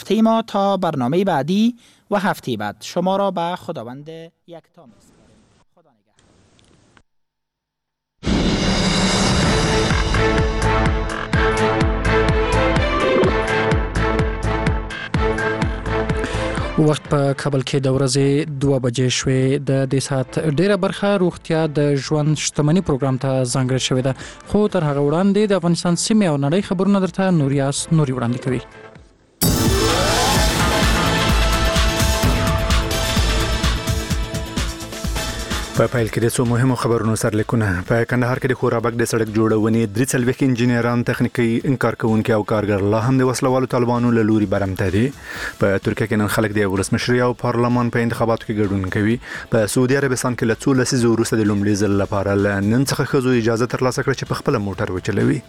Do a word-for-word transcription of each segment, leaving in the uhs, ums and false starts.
وقتی ما تا برنامه بعدی و هفته بعد شما را به خداوند یکتا می‌سپاریم. خدا نگهدار. وخت په کابل کې د ورځې دوه بجې شوې. د دې ساعت ډیره برخه روغتیا د ژوند شتمنۍ پروګرام ته ځانګړې شوې ده، خو تر هغه وړاندې د افغانستان سیمې او نړۍ خبرونه درته نوریاس نوري وړاندې کوي. په پایل کې د څو مهمو خبرونو سرلیکونه. په کندهار کې د خورابک د سړک جوړونې درې څلوېښت انجینران، تخنیکی کارکونکي او کارګر لا هم د وسلوالو طالبانو له لوري برمته دي. په ترکیه کې نن خلک د ولسمشرۍ او پارلمان په انتخاباتو کې ګډون کوي. په سعودي عربستان کې له څو لسیزو وروسته د لومړي ځل لپاره له نن څخه ښځو اجازه ترلاسه کړه چې په خپل موټر وچلوي.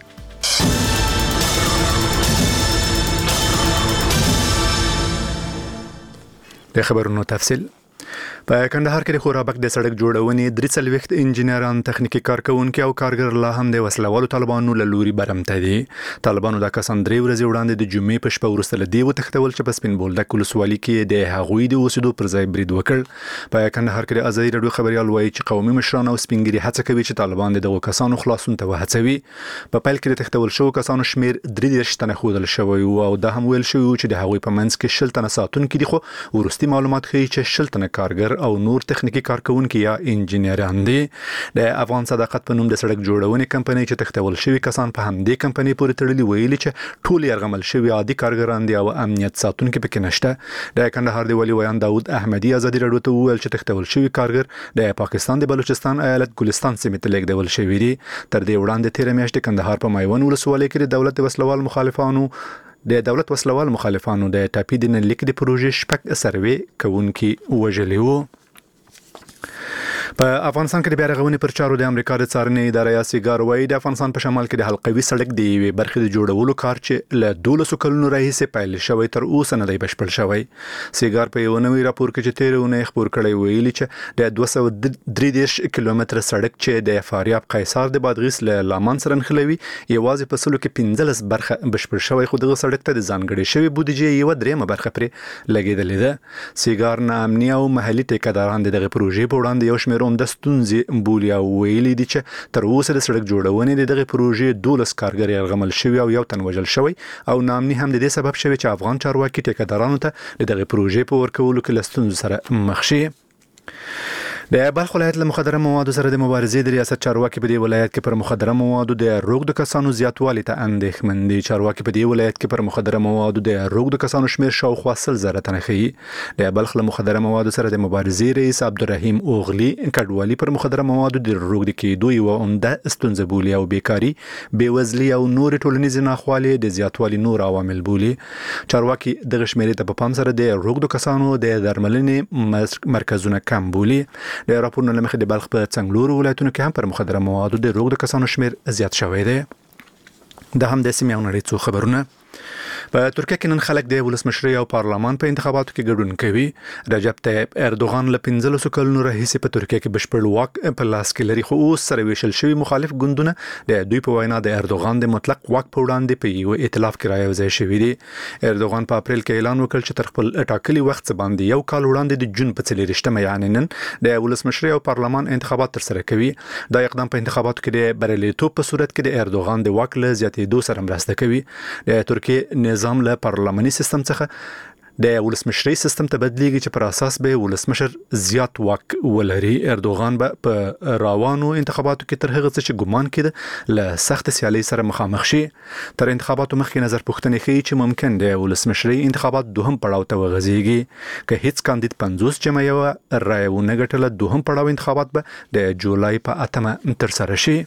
د خبرونو تفصیل. په کندهار کې د خورابک د سړک جوړونې درې څلوېښت انجینران، تخنیکی کارکونکي او کارګر لا هم د وسلوالو طالبانو له لوري برمته دي. طالبانو د کسان درې ورځې وړاندې د جمعې په شپه وروسته له دې وتښتول چې په سپین بولدک ولسوالي کې د هغوی د اوسېدو پر ځای برید وکړ. په کندهار کې د ازادي راډیو خبريال وایي چې قومي مشران او سپینګری هڅه کوي چې طالبان دغه کسانو خلاصون ته وهڅوي. په پیل کې د تښتول شوو کسانو شمیر درې دېرش تنه ښودل شوی او دا هم ویل شوی چې د هغوی په منځ کې شل تنه ساتونکي دي، خو وروستي معلومات ښیي چې شل تنه کارګر او نور تخنیکی کارکونکي یا انجینران دي. د افغان صداقت په نوم د سړک جوړونې کمپنۍ چې تښتول شوی کسان په همدې کمپنۍ پورې تړلي ویلي چې ټول یرغمل شوی عادي کارګران دي او امنیت ساتونکي پکې نشته. د کندهار د ولی ویان داود احمدي ازادي راډیو ته وویل چې تښتول شوی کارګر د پاکستان د بلوچستان ایالت ګلستان سیمې ته لیږدول شوی دي. تر دې وړاندې تیر میاشت د کندهار په مایون ولسوالۍ کې د دولت وسلوال مخالفانو د دولت وسلوال مخالفانو د ټاپي د نلیک د پروژې شپږ سروې کوونکي وژلي وو. په افغانستان کې د بیا رغونې پر چارو د امریکا د څارنې ادارې یا سیګار وایي د افغانستان په شمال کې د حلقوي سړک د یوې برخې د جوړولو کار چې له دولسو کلونو راهیسې پیل شوی تر اوسه نه دی بشپړ شوی. سیګار په یو نوي راپور کې چې تیر اونۍ خپور کړی ویلي چې د دوه سوه درې دېرش کیلومتره سړک چې د فاریاب قیصار د بادغیس له لمان سره نښلوي یوازې په سلو کې پنځلس برخه بشپړ شوی، خو دغه سړک ته د ځانګړې شوی بودیجې یوه درېیمه برخه پرې لګېدلې ده. سیګار نه امني او محلي ټیکهداران د دغه پروژې په وړاندې یو شمېر عمده ستونزې بولي او ویلي دي چې تر اوسه د سړک جوړونې د دغه پروژې دولس کارګر یرغمل شوي او یو تن وژل شوی او ناامني هم د دې سبب شوی چې افغان چارواکي ټیکهدارانو ته د دغه پروژې په ورکولو کې له ستونزو سره مخ شي. د بلخ ولایت له مخدره موادو سره د مبارزې د ریاست چارواکي په دې ولایت کې پر مخدره موادو د روږدو کسانو زیاتوالي ته اندېښمن دي. چارواکي په دې ولایت کې پر مخدره موادو د روږدو کسانو شمیر شاوخوا سل زره تنه ښیي. د بلخ له مخدره موادو سره د مبارزې رئیس عبدالرحیم اوغلی کډوالي پر مخدره موادو د روږدي کېدو یوه عمده ستونزه بولي او بیکاري، بېوزلي او نورې ټولنیزې ناخوالې د زیاتوالي نور عوامل بولي. چارواکي دغه شمیرې ته په پام سره د روږدو کسانو د درملنې مرکزونه کم بولي. د راپورونو له مخې د بلخ په څنګلورو ولایتونو کې هم پر مخدره موادو د روږدو کسانو شمیر زیات شوی دی. دا هم د سیمې او نړۍ څو خبرونه. په ترکیه کې نن خلک د ولسمشرۍ او پارلمان په انتخاباتو کې ګډون کوي. رجب طیب اردوغان له پنځلسو کلونو راهیسې په ترکیه کې بشپړ واک په لاس کې لري، خو اوس سره ویشل شوي مخالف ګوندونه د دوی په وینا د اردوغان د مطلق واک په وړاندې په یو ائتلاف کې رايوځای شوي دي. اردوغان په اپریل کې اعلان وکړ چې تر خپل ټاکلي وخت څخه باندې یو کال وړاندې د جون په څلېرویشتمه یعنې نن د ولسمشرۍ او پارلمان انتخابات ترسره کوي. دا اقدام په انتخاباتو کې د بریالیتوب په صورت کې د اردوغان د واک له زیاتېدو سره مرسته کوي. د ترکیه نظام له پارلماني سیستم څخه د ولسمشرۍ سیستم ته بدلیږي چې پر اساس به ولسمشر زیات واک ولري. اردوغان به په روانو انتخاباتو کې تر هغه څه چې ګمان کېده له سخت سیالۍ سره مخامخ شي. تر انتخاباتو مخکې نظر پوښتنې ښیي چې ممکن د ولسمشرۍ انتخابات دوهم پړاو ته وغځيږي که هیڅ کاندید پنځوس جمع یو رای ونه ګټله. دوهم پړاو انتخابات به د جولای په اتمه ترسره شي.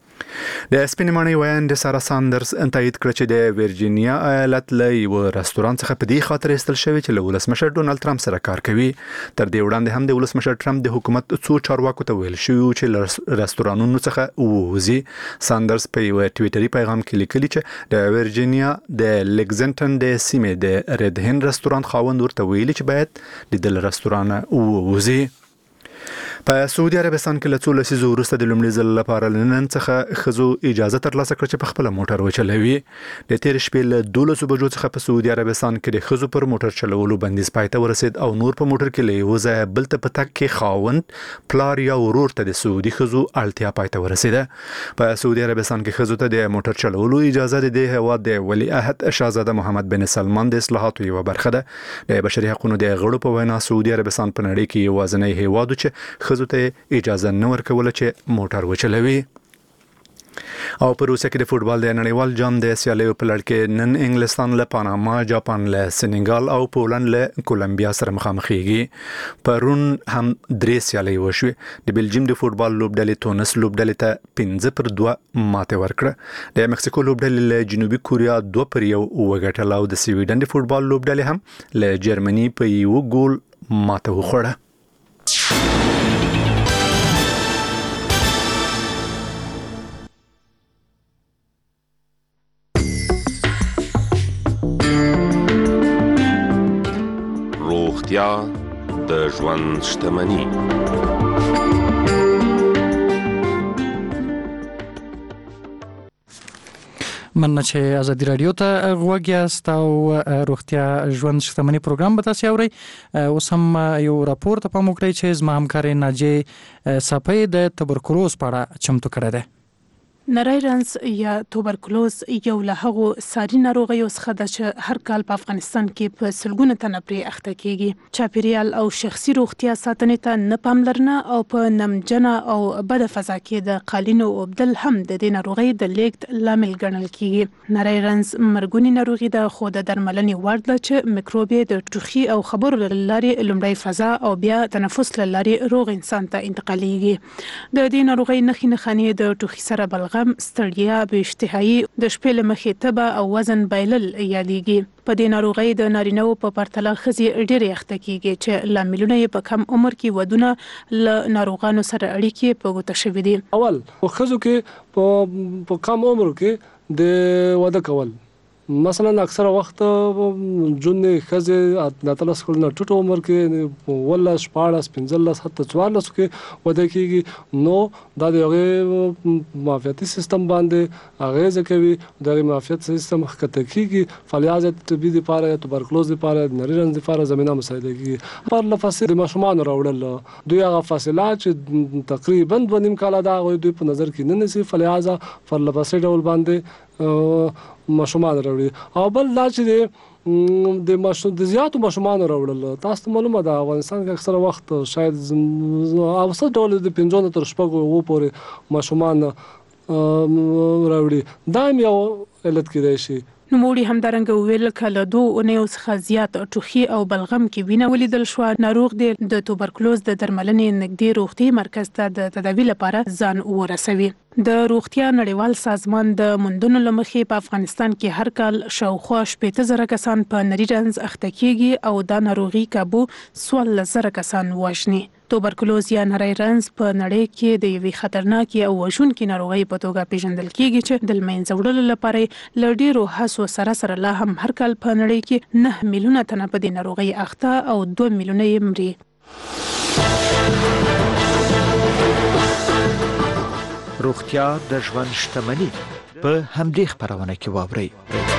د سپین ماڼۍ ویان د سارا ساندرز تایید کړ چې د ورجینیا ایالت له یو رستوران څخه په دې خاطر ایستل شوی چې له ولسمشر ډونالد ټرمپ سره کار کوي. تر دې وړاندې هم د ولسمشر ټرمپ د حکومت څو چارواکو ته ویل شوی چې له رستورانونو څخه ووځي. ساندرز په یو ټویټري پیغام کې لیکلي چې د ورجینیا د لګزنټن د سیمې د ریډ هین رستوران خاوند ورته ویلي چې باید د دل رستوران ووځي. په سعودي عربستان کې له څو لسیزو وروسته د لومړي ځل لپاره نن څخه ښځو اجازه ترلاسه کړه چې په خپل موټر وچلوي. د تیر شپې له دولسو بجو څخه په سعودي عربستان کې د ښځو پر موټر چلولو بندیز پای ته ورسید او نور په موټر کې له یو ځایه بل ته په تګ کې خاوند، پلار یا ورور ته د سعودي ښځو اړتیا پای ته ورسیده. په سعودي عربستان کې ښځو ته د موټر چلولو اجازه د دې هېواد د ولی عهد شاهزاده محمد بن سلمان د اصلاحاتو یوه برخه ده. د بشري حقوقو د غړو په وینا سعودي عربستان په نړۍ کې یوازینی هېواد و چې ښځو ته اجازه نه ورکوله چې موټر وچلوي. او په روسیه کې د فوتبال د نړیوال جام د سیالیو په لړ کې نن انګلستان له پاناما، جاپان له سنغال او پولند له کولمبیا سره مخامخېږي. پرون هم درې سیالۍ وشوې. د بلجیم د فوتبال لوبډلې تونس لوبډلې ته پنځه پر دوه ماتې ورکړه. د مکسیکو لوبډلې له جنوبي کوریا دوه پر یو وګټله او د سویډن د فوتبال لوبډلې هم له جرمني په یو ګول ماته وخوړه. روغتیا د ژوند شتمني. مننه چې ازادي رادیو ته غوږ یاست او روغتیا ژوند شتمني پروګرام به تاسو اورئ. اوس هم یو راپور ته پام وکړئ چې زما همکار ناجیه صافی د توبرکلوز په اړه چمتو کړی دی. نری رنځ یا توبرکلوز یو له هغو ساري ناروغیو څخه ده چې هر کال په افغانستان کې په سلګونه تنه پرې اخته کیږي. چاپیریال او شخصي روغتیا ساتنې ته نه پاملرنه او په نمجنه او بده فضا کې د قالینو اوبدل هم د دې ناروغۍ د لیږد لامل ګڼل کیږي. نری رنځ مرګونی ناروغي ده خو د درملنې وړ ده چې میکروب د ټوخي او خبرو له لارې لومړی فضا او بیا تنفس له لارې روغ انسان ته انتقالېږي. د دې ناروغۍ نښې نښانې د ټوخي سره بلغم، ستړیا، بې اشتهایي، د شپې له مخې تبه او وزن بایلل یادېږي. په دې ناروغۍ د نارینه‌و په پرتله ښځې ډېرې اخته کیږي چې لاملونه یې په کم عمر کې ودونه له ناروغانو سره اړیکې په ګوته شوي دي. اول ښځو کې په کم عمر کې د واده کول، مثلا اکثره وخت جون ښځې د اتلس کلونو ټوټ عمر کې ولس شپاړس پنځلس حتی څوارلس کې واده کیږي. نو دا د هغې معافیتي سیستم باندې اغیزه کوي. د هغې معافیت سیستم ښکته کیږي، فلجات طبي دپاره یا توبرکلوز دپاره، د نري رنځ دپاره زمینه مساعده کیږي. پرله پسې د ماشومانو راوړل، دوی هغه فاصله چې تقریبا دوه نیم کاله ده هغوی دوی په نظر کې نه نیسي، فلجات پرله پسې ډول باندې ماشومان راوړي. او بل دا چې د ماشوم د زیاتو ماشومانو راوړل، تاسو ته معلومه ده افغانستان کې اکثره وخت شاید اوسط ډول د پنځو نه تر شپږو اوو پورې ماشومان راوړي. دا هم یو علت کېدای شي. نوموړي همدارنګه وویل که له دوه اونیو څخه زیات ټوخي او بلغم کې وینه ولیدل شوه، ناروغ دی د توبرکلوز د درملنې نږدې روغتي مرکز ته د تداوي لپاره ځان ورسوي. د روغتیا نړیوال سازمان د موندنو له مخې په افغانستان کې هر کال شاوخوا شپېته زره کسان په نري رنځ اخته کیږي او دا ناروغي کابو څوارلس زره کسان وژني. توبرکلوز یا نری رنځ په نړۍ کې د یوې خطرناکې او وژونکې ناروغۍ په توګه پیژندل کیږي چې د له منځه وړلو لپاره له ډېرو هڅو سره سره لا هم هر کال په نړۍ کې نه میلیونه تنه په دې ناروغۍ اخته او دوه میلیونه یې مري. روغتیا د ژوند شتمني په همدې خپرونه کې واورئ.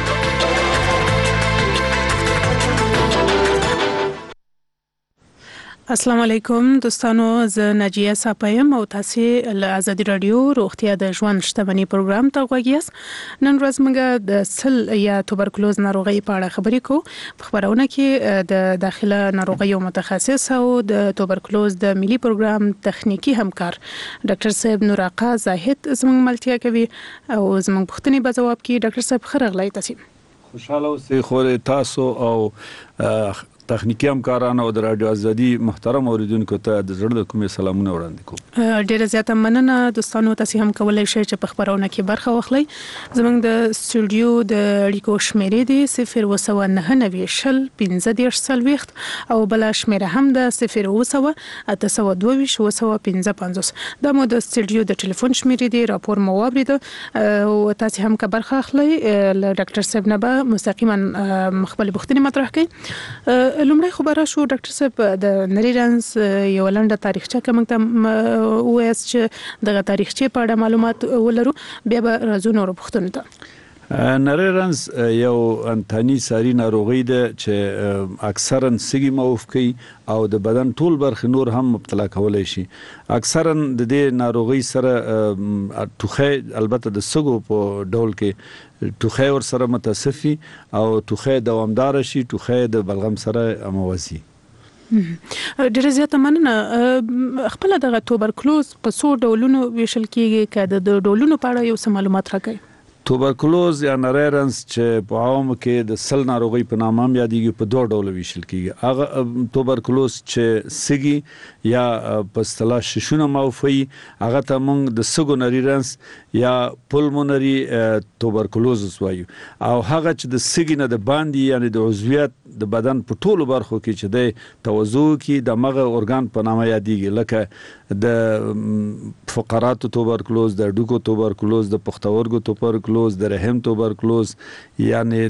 السلام علیکم دوستانو، زه ناجیه صافی یم او تاسو له ازادي رادیو روغتیا د ژوند شتمني پروګرام ته غوږ یاست. نن ورځ موږ د سل یا توبرکلوز ناروغۍ په اړه خبرې کوو. په خبرونه کې د داخله ناروغیو متخصص او د توبرکلوز د ملي پروګرام تخنیکی همکار ډاکټر صاحب نور آقا زاهد زموږ ملتیا کوي او زموږ پوښتنې به ځواب کوي. ډاکټر صاحب ښه راغلی. تاسو خوشاله اوسئ. خو تاسو او تخنیکی همکارانو او د رادیو ازادي محترم اوریدونکو ته د زړه د کومې سلامونه وړاندې کوم. ډیره زیاته مننه دوستانو. تاسو هم کولای شئ چې په خبرونه کې برخه واخلئ. زموږ د سټوډیو د اړیکو شمیرې دی صفر اووه سوه نهه نوي شل پنځه دېرش څلوېښت او بل شمیره هم د صفر اووه سوه اته سوه دوه ویشت اووه سوه پنځه پنځوس. دا مو د سټوډیو د ټلیفون شمیرې دی. راپور مو واوریده او تاسو هم که برخه اخلئ له ډاکټر صاحب نه به مستقیما خپل پوښتنې مطرح کړئ. لومړی خبره شو ډاکټر صاحب د نری رنز یو لنډه تاریخچه کوم ته وایس چې دغه تاریخچه په اړه معلومات ولرو بیا به راځو نور پوښتنو ته. نری رنز یو انتاني ساري ناروغي ده چې اکثرا سږي معوف کوي او د بدن ټول برخې نور هم مبتلا کولای شي. اکثرا د دې ناروغي سره ټوخی البته د سږو په ډول کې ټوخی ور سره متصفي او ټوخی دوامدار شي، ټوخی د بلغم سره موازي. ډیره زیاته مننه. خپل دغه توبرکلوز په څو ډولونو ویشل کیږي که د ډولونو په اړه یو څه معلومات راکړئ؟ توبرکلوز یا نری رنز چې په عوامو کې د سل ناروغي په نامه هم یادېږي په دوه ډوله ویشل کیږي. هغه توبرکلوز چې سږي یا په اصطلاح ششونه معوفوي هغه ته موږ د سږو نری رنز یا پلمونري توبرکلوز وایو، او هغه چې د سږي نه د باندې یعنی د عضویت د بدن په ټولو برخو کې چې د توزع کې د مغه ارګان په نامه یادېږي، لکه د فقراتو توبرکلوز، د ډوکو توبرکلوز، د پښتورګو توبرکلوز، د رحم توبرکلوز، یعنی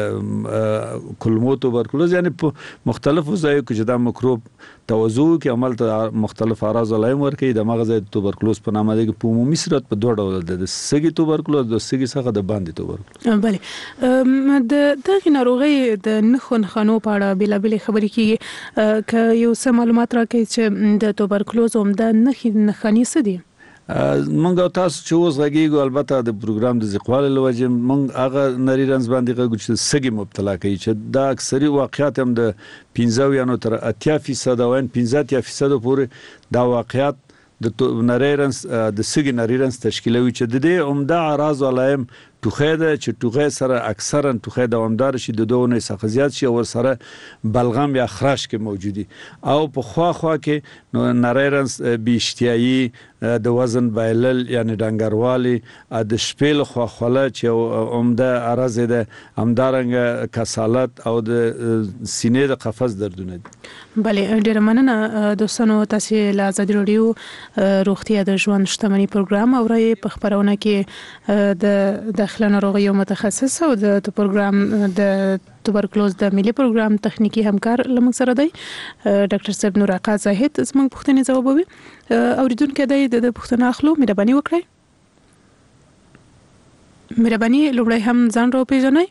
د کلمو توبرکلوز، یعنی په مختلفو ځایو کې چې دا مکروب توزع کې عمل ته مختلف اعراض علایم ورکوي د مغز توبرکلوز په نامه دی. په عمومي صورت په دوه ډول ده، د سږي توبرکلوز، د سږي څخه د باندې توبرکلوز. بله د دغه ناروغي د نښو نښانو په اړه بېلابېلې خبرې کیږي، که یو څه معلومات راکړئ چې د توبرکلوز عمده نښې نښانې څه دي؟ مونږ تاسو چې اوس غږیږو البته د پروګرام د زیقوالي له وجې مونږ هغه نری رنز باندې غږو چې سږي مبتلا کوي، چې دا اکثري واقعیات هم د پنځه یا نو تر اتیا فیصد او پنځه اتیا فیصد پورې دا واقعیات د نری رنز د سږي نری رنز تشکیلوي، چې د دې عمده اعراض علایم ټوخی ده چې ټوخی سره اکثرا ټوخی دوامدار شي، د دوه نه څخه زیات شي، ور سره بلغم یا خراش کې موجودي، او په خوا خوا کې نو نری رنز بی اشتیایي، د وزن بایلل یعنی ډنګروالي، د شپې له خوا خوله چې عمده عرض ده، همدارنګه کسالت او د سینې د قفس دردونه دي. بله ډیره مننه دوستانو، تاسو له ازادي راډیو روغتیا د ژوند شتمني پروګرام اورئ. په خبرونه کې د داخله ناروغیو متخصص او د پروګرام د توبرکلوز د ملي پروګرام تخنیکی همکار لمن سره دی ډاکټر صاحب نور آقا زاهد. زموږ پوښتنې ځوابوي. اوریدونکو دی د پوښتنه اخلو، مهرباني وکړئ. مهرباني لومړی هم ځان را وپېژنئ.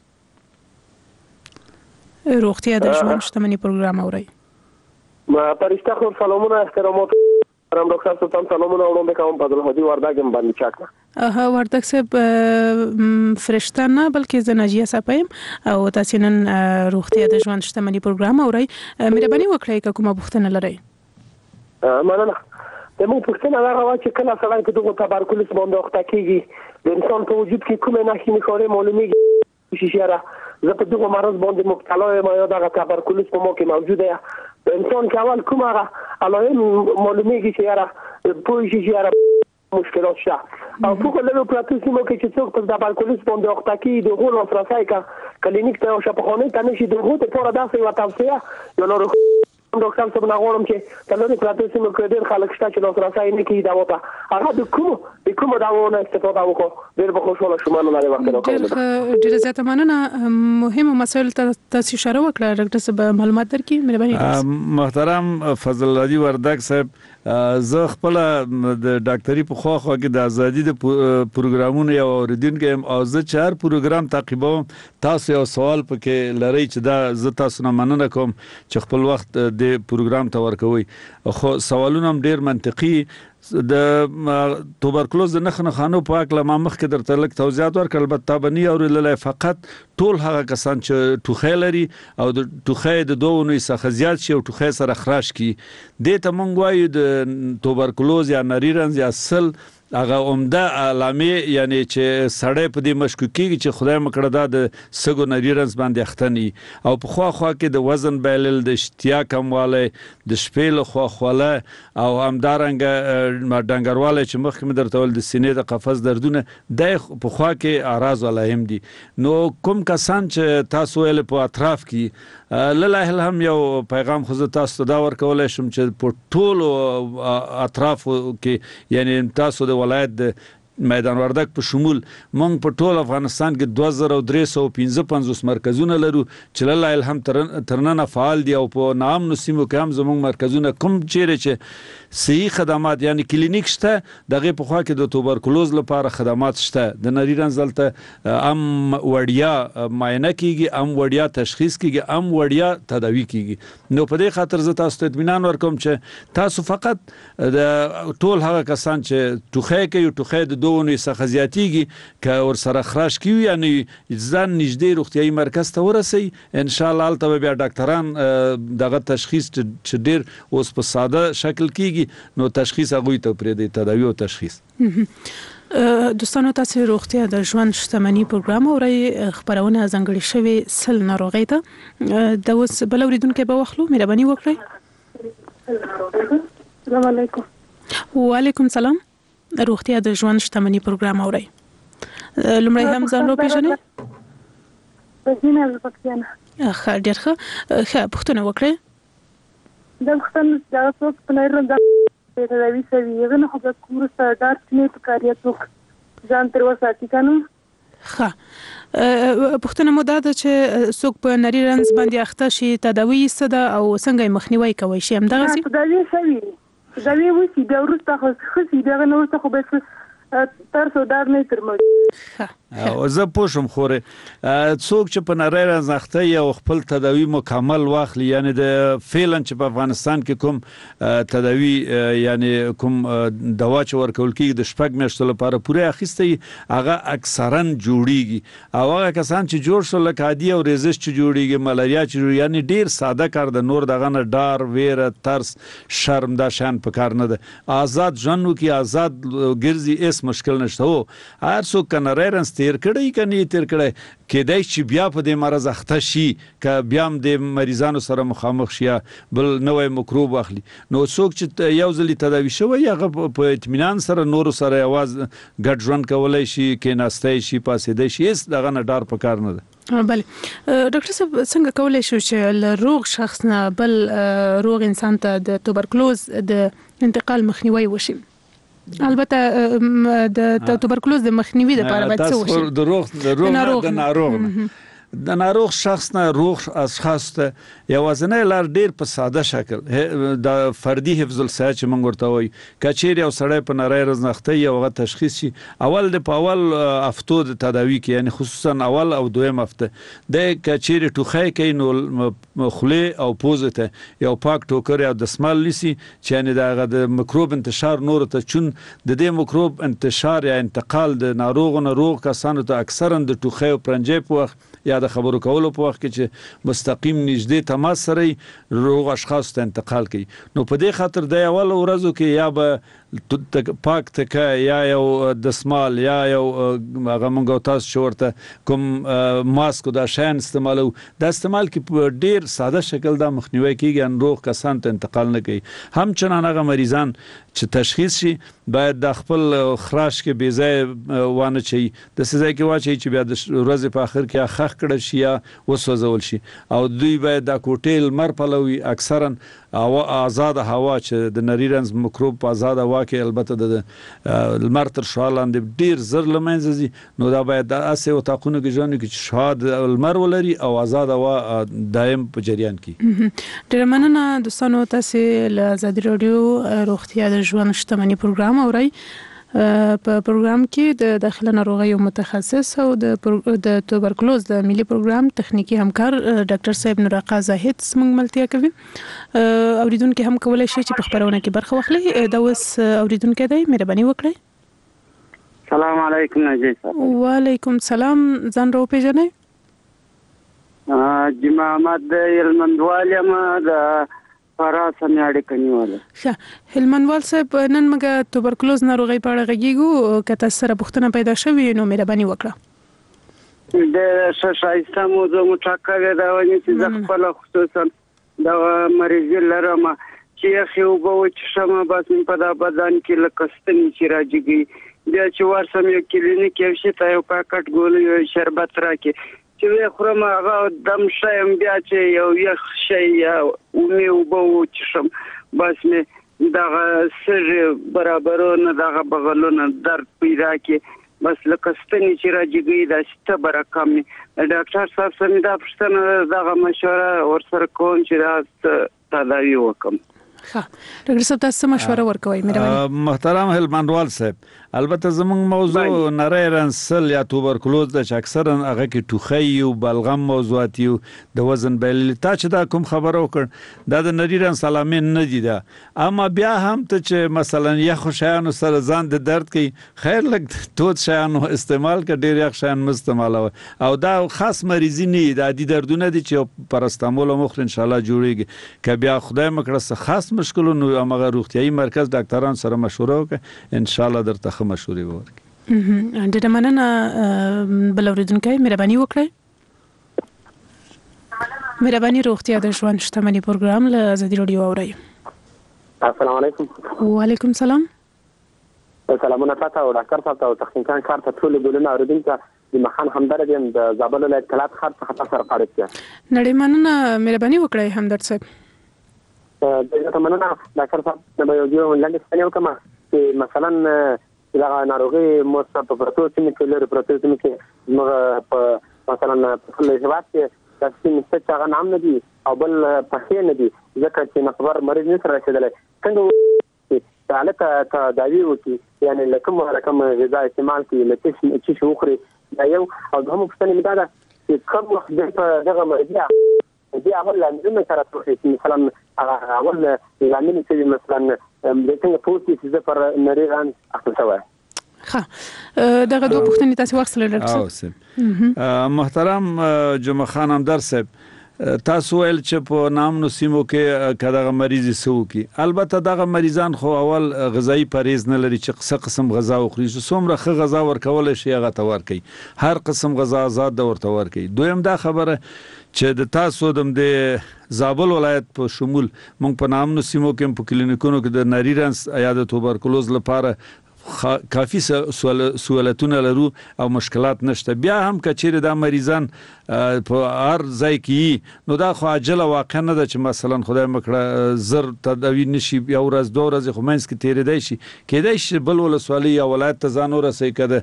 روغتیا د ژوند شتمني پروګرام اورئ. ما پرشته خور سلامونه احترامات رام ډاکټر سلطان سلامونه وړاندې کوم په دغه هدي وردګم باندې چاکه. اه وردګ صاحب فرشته نه بلکې زه ناجیه صاحب او تاسو نن روغتیا د ژوند شتمني پروګرام اورئ. مهرباني وکړئ که کومه پوښتنه لرئ. مننه. د موږ پوښتنه هغه وه چې کله سړی په دغه توبرکلوز باندې اخته کېږي د انسان په وجود کې کومې نښې نښانې معلومېږي چې یاره زه په دغه مرض باندې مبتلا یم یا دغه توبرکلوز په ما کې موجوده یم. د انسان کې اول کوم هغه علایم معلومېږي چې یاره پوه شي چې یاره مشکلات شته، او فوق لږ پراتو سیمو کې چې څوک په توبرکلوز باندې اخته کېږي د هغو لاسرسی که کلینیک ته او شفاخانې ته نه شي، د هغو دپاره داسې یوه توصیه یا ناروغ ډاکټر صاحب نه غواړم چې د لرې پراتو سیمو کې ډېر خلک شته چې لاسرسی نه کوي دوا ته، هغه د کومو د کومو دواو نه استفاده وکړو. ډېر به خوشحاله شوم. مننه د وخت راکړلو. ډېره زیاته مننه. مهمو مسایلو ته تاسو اشاره وکړه ډاکټر صاحب، معلومات درکړي مهرباني. محترم فضل الله وردګ صاحب، زه خپل د ډاکټري په خوا خوا کې د ازادي د پروګرامونو یو اوریدونکی یم، او زه چې هر پروګرام تعقیبوم تاسو یو سوال پکې لرئ چې دا زه تاسو نه مننه کوم چې خپل وخت د پروګرام ته ورکوي، خو سوالونه هم ډېر منطقي. د توبرکلوز د نښو نښانو په هکله ما مخکې درته لږ توضیحات ورکړل، البته به نه اورېدلی، فقط ټول هغه کسان چې ټوخی لري او د ټوخی د دوه اونیو څخه زیات شي او ټوخی سره خراش کړي، دې ته موږ وایو د توبرکلوز یا نری رنز یا سل هغه عمده علامې، یعنی چې سړی په دې مشکوک کېږي چې خدای مکړه دا د سږو نری رنز باندې اخته نه وي، او په خوا خوا کې د وزن بایلل، د اشتیا کموالی، د شپې له خوا خوله، او همدارنګه ډنګروالی چې مخکې مې درته ویل د سینې د قفس دردونه، دا په خوا کې اعراض علایم دي. نو کوم کسان چې تاسو ویل په اطراف کې لله الحم یو پیغام خو زه تاسو ته دا ورکولی شم چې په ټولو اطرافو کې، یعنی تاسو د ولایت د میدان وردګ په شمول مونږ په ټول افغانستان کې دوه زره درې سوه پنځه پنځوس مرکزونه لرو چې لله الحمد ترننه فعال دي او په نامنو سیمو کې هم زموږ مرکزونه کوم چیرې چې صحي خدمات یعنی کلینیک شته دغه په خوا کې د توبرکلوز لپاره خدمات شته د نری رنځ دلته ام وړیا معاینه کیږي ام وړیا تشخیص کیږي ام وړیا تداوی کیږي نو په دې خاطر زه تاسو ته اطمینان ورکوم چې تاسو فقط د ټول هغه کسان چې ټوخی کوي ټوخی د دوه څخه زیاتیږي که ور سره خراش کیوي یعنی ځان نږدې روغتیايي مرکز ته ورسي ان شاء الله البته بیا ډاکټران دغه تشخیص چې ډیر اوس په ساده شکل کیږي نو تشخیص هغه ته پرې دی تداوی او تشخیص دوستانو تاسو روغتیا د ژوند شتمنۍ پروګرام اوري خبرونه ځانګړي شوی سل ناروغي ته د اوس بل اوریدونکو به واخلو مهرباني وکړئ السلام علیکم وعلیکم سلام روغتیا د ژوند شتمنۍ پروګرام اوري لمړی هم ځان رو پیژنئ بزینه از پکتیانا ښه ډېر ښه ښه پوښتنه وکړئ د پوښتنې دا څوک په نړۍ باندې تداوی کوي هغه نه خو د کور سره دار نه پکاریا څوک ځان تر وساتي کنه ښه پوښتنه مو دا ده چې څوک په نری رنځ باندې اخته شي تداوی څه ده او څنګه مخنیوي کوي شي همدغه تداوی شوی تداوی وسی بیا ورسته خو خسي بیا نه ورسته خو به تر څو دار نه ترمه او زه پوښم خوره څوک چې په نری رنځ اخته یو خپل تداوی مکمل واخلي یعنی د فعلا چې په افغانستان کې کوم تداوی یعنی کوم دوا چې ورکول کیږي د شپږ میاشتو لپاره پوره اخیستي هغه اکثرا جوړیږي او هغه کسان چې جوړ شول لکه عادي او ریزش چې جوړیږي ملاریا چې یعنی ډیر ساده کار د نور دغه نه ډار ویره ترس شرم دا شان په کار نه ده آزاد ژوند کی آزاد ګرځي اس مشکل نشته وو هر څوک کنه رنس تیر کړی کني تیر کړی کېدای چې بیا په دې مرز اخته شي ک بیا هم د مریضانو سره مخامخ شي بل نوې مکروب واخلي نو څوک چې یو ځلی تداوی شوی هغه په اطمینان سره نور سره आवाज ګډ ژوند کولای شي کې ناستای شي پاسېدای شي اس دغه نه ډار په کار نه ده بله ډاکټر صاحب څنګه کولای شو چې روغ شخص نه بل روغ انسان ته د توبرکلوز د انتقال مخنیوي وشي البته د توبرکلوز د مخنیوي لپاره باید څه وشي د روغ د روغ د ناروغ د ناروغ شخص نه روغ اشخاص ته یوازینی لار ډیر په ساده شکل د فردي حفظ الصحه چې موږ ورته وایي کچېر یو سړی په نری رنځ اخته یو غو تشخیص شي اول د په اول هفتو د تداوی کې یعنی خصوصا اول او دویم هفته د کچېر ټوخی کې نو خله او پوزه ته یو پاک ټوکر او د سمال لسی چې یعنی دغه د میکروب انتشار نور ته چون د دې میکروب انتشار یا انتقال د ناروغونو روغ کسانو ته اکثرا د ټوخی او پرنجې په وخت یا د خبرو کولو په وخت کې چې مستقیم نږدې تماس سره روغ اشخاص ته انتقال کوي نو په دې خاطر د اول ورځو کې یا به پاک تکه یا یو دسمال یا یو هغه مونږ تاسو شورته کوم ماسک دا شین استعمالو دا استعمال کې په ډیر ساده شکل دا مخنیوي کیږي ان روغ کسان ته انتقال نه کوي همچنان هغه مریضان چې تشخیص شي باید د خپل خراش کې بې ځای وانه چي د سزا کې واچي چې بیا د ورځې په اخر کې خخ کړه شي یا وسوځول شي او دوی باید د کوټیل مر پلوي اکثرا او آزاد هوا چې د نری رنځ میکروب په آزاد هوا کې البته د لمر تر شالاندې ډیر زر لمنځي نو دا باید د اسه او تاقونه کې ژوند کې شاد لمر ولري او آزاد هوا دائم په جریان کې ډیر مننه دوستانو تاسو له آزادي رادیو روغتیا د ژوند شتمنۍ پروګرام اورئ په پروګرام کې د داخله ناروغیو متخصص او د د توبرکلوز د ملي پروګرام تخنیکی همکار ډاکټر صاحب نورقا زاهد څنګه ملتیا کوي اوریدونکو هم کولای شي چې په خبرونه کې برخه واخلي دا اوس اوریدونکو دی مهرباني وکړئ السلام علیکم نجیب صاحب وعلیکم السلام ځان رو پیژنئ جمع احمد هلمندوال یم د فرا سمېاړي کنيواله ښه هلمندوال صاحب نن موږ توبرکلوز ناروغي په اړه غږیږو کته سره پوښتنه پیدا شوې نو مهرباني وکړه د شایسته موضوع مټاکه دا ونی چې زه خپل خصوصا دا مریض لرم چې خو به چې شمه بس په دا بدن کې لکستنی چې راځي بیا چې ورسم یو کلینیک یو شي ته یو پاکټ ګولې یو شربت راکې چې خورم هغه دم شایم بیا چې یو یخ شي یا او مې وبو چې شم بس مې دغه سږي برابرونه دغه بغلونه درد پیدا کی بس لکه ستنې چې راځي دا ستبه رقم ډاکټر صاحب سمې دا پښتنه دغه مشوره ورسره کوم چې دا تداوی وکم. ښه ډاکټر صاحب تاسو مشوره ورکوي مهرباني. محترم هلمندوال صاحب البته زموږ موضوع نری رنسل یا توبرکلوز د چې اکثرا هغه کې ټوخی او بلغم موضوعات یو د وزن بیلل تا چې دا کوم خبره وکړ دا د نری رنسل علامې نه دي دا اما بیا هم ته چې مثلا یخ شیانو سره ځان د درد کوي خیر لګ توت شیانو استعمال کړه ډیر یخ شیان مستعمالوه او دا خاص مریضی نه د عادي دردونه دي چې پرستامول مخ ان شاء الله جوړیږي ک بیا خدای مکړه خاص مشکلونه هغه روغتيایي مرکز ډاکټران سره مشوره وکړه ان شاء الله درته مشورې ورکړي. ډېر مننه بل اوریدونکو مهرباني وکړئ. مهرباني روغتیا د ژوند شتمنۍ پروګرام له ازادي رادیو اورئ. السلام علیکم. وعلیکم السلام. سلامونه تاسو او ډاکټر صاحب او تخنیکان کار ته ټول ګلونه اوریدونکو د مخان همدرد یم د زابل ولایت کلات خاص خطر سره پاره کړی. نړۍ مننه مهرباني وکړئ همدرد صاحب. دغه مننه ډاکټر صاحب د یو لاندې څنګه وکم چې مثلا دا ناروغي مو په پروتو سیمه کې لري پروتو سیمه کې نو په مثلا په لږات کې تاسو مست څنګه نام نه دي او بل پخې نه دي ځکه چې نخبر مریض نه سره رسیدل څنګه تعلق تداوی وکي یعنی لکه کوم غذا استعمال کوي لکه چې شو خوري دا یو او هم په ستنې مداده چې کوم وخت دغه مریض دي اول لازم سره توخي مثلا اول لازم چې مثلا د څنګه پوسټ چې پر نریغان اخلي شوی. ها دغه دوه پوښتنې تاسو واخلې ډاکټر صاحب. محترم جمعه خان همدرد صاحب تاسو ول چې په نامنو سیمو کې کداغه مریض سو کی البته دغه مریضان خو اول غذایی پرهیز نه لري چې څه قسم غذا وخوري څومره ښه غذا ورکول شي هغه تور کوي هر قسم غذا آزاد د ورته ور کوي. دویم دا خبره چې د تاسو د زابل ولایت په شمول مونږ په نامنو سیمو کې په کلینیکونو کې د نری رنس یا د توبرکلوز لپاره کافی سوالتونه لرو او مشکلات نشته. بیا هم کچېره د مریضان په هر ځای کې نو دا خو عاجله واقع نه ده چې مثلا خدای مکړه زر تداوی نشي یا ورځ دوه ورځې خو مینس کې تیرې دی شي کېدای شي بل ولسوالۍ یا ولایت ته ځان ورسوي که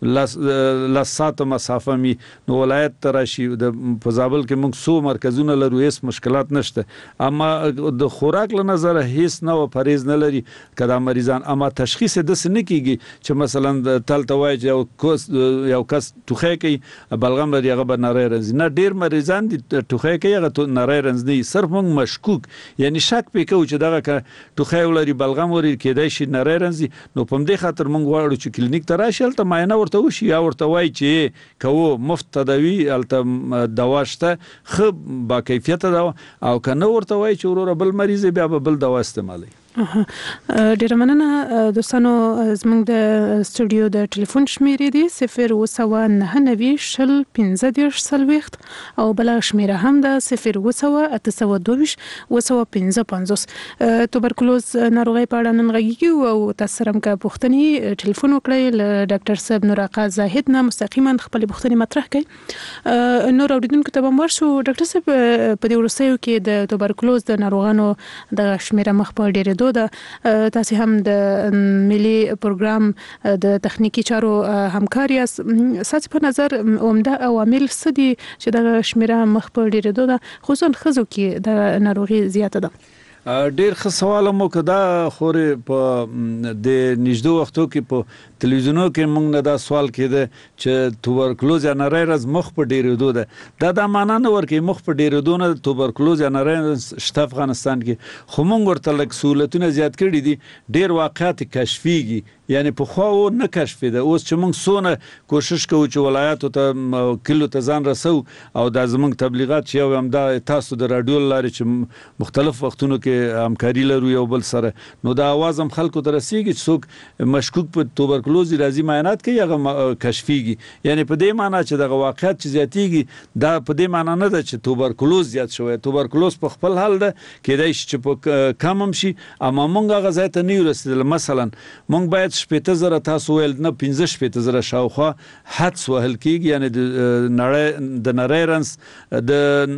د لس ساعته مسافه وي نو ولایت ته راشي. په زابل کې موږ څو مرکزونه لرو هېڅ مشکلات نشته اما د خوراک له نظره هېڅ نوع پرهیز نه لري که دا مریضان اما تشخیص یې داسې نه کېږي چې مثلا تل ته وایي چې یو کس ټوخی کوي بلغم لري هغه به نری رنځ نه ډېر مریضان دي ټوخی کوي هغه نری رنځ نه صرف موږ مشکوک یعنی شک پې کوو چې دغه که ټوخی ولري بلغم ولري کېدای شي نری رنځ نو په همدې خاطر موږ غواړو چې کلینیک ته راشي هلته معاینه ورته وشي یا ورته وایي چې کوو مفت تداوي هلته دوا شته ښه باکیفیته دوا او که نه ورته وایي چې وروره بل مریض بیا به بل دوا استعمالوي. ډېر مننه دوستانو زموږ د سټوډیو د ټلیفون شمیرې دي صفر اووه سوه نهه نوي شل پنځه دېرش څلوېښت او بله شمیره هم ده صفر اووه سوه اته سوه دوه ویشت اووه سوه پنځه پنځوس. توبرکلوز ناروغۍ په اړه نن غږیږو او تاسو سره هم که پوښتنې ټلیفون وکړئ له ډاکټر صاحب نور آقا زاهد نه مستقیما خپلې پوښتنې مطرح کړئ. نور اوریدونکو ته به هم ورشو ډاکټر صاحب په دې وروستیو کې د توبرکلوز د ناروغانو دغه شمیره مخ په ډېرېدو ده. تاسو هم د ملي پروګرام د تخنیکی چارو همکار یاست ساتي په نظر عمده عوامل څه دي چې د شمیره مخ په ډېرېدو ده خصوصا ښځو کې د ناروغي زیاته ده؟ ډیر ښه سوال مو کدا خوري په د نږدې وختو کې په تلویزیونو کې موږ نه دا سوال کېده چې توبرکلوز یا نری رنځ مخ په ډېرېدو ده دا دا معنا نه ورکوي مخ په ډېرېدو نه توبرکلوز یا نری رنځ شته افغانستان کې خو موږ ورته لږ سهولتونه زیات کړي دي ډېر واقعات کشفیږي یعنی په خو نه کشفېده اوس چې موږ سونه کوشش کوو چې ولایاتو ته کلو ته ځان رسو او دا زموږ تبلیغات چې یو هم دا تاسو د رادیو لارې چې مختلف وختونو کې همکاري لرو یو بل سره نو دا आवाज هم خلکو ته رسیږي چې څوک مشکوک په توبرکلوز راځي معاینات کوي هغه کشفیږي یعنی په دې معنی چې دغه واقعیت چې زیاتیږي دا په دې معنی نه ده چې توبرکلوز زیات شوی توبرکلوز په خپل حال ده کېدای شي چې په کم هم شي اما موږ هغه ځای ته نه یو رسېدل. مثلا موږ باید شپېته زره تاسو ویل نه پنځه شپېته زره شاوخوا حدس وهل کېږي، یعنی د نړۍ د نړۍ رنس د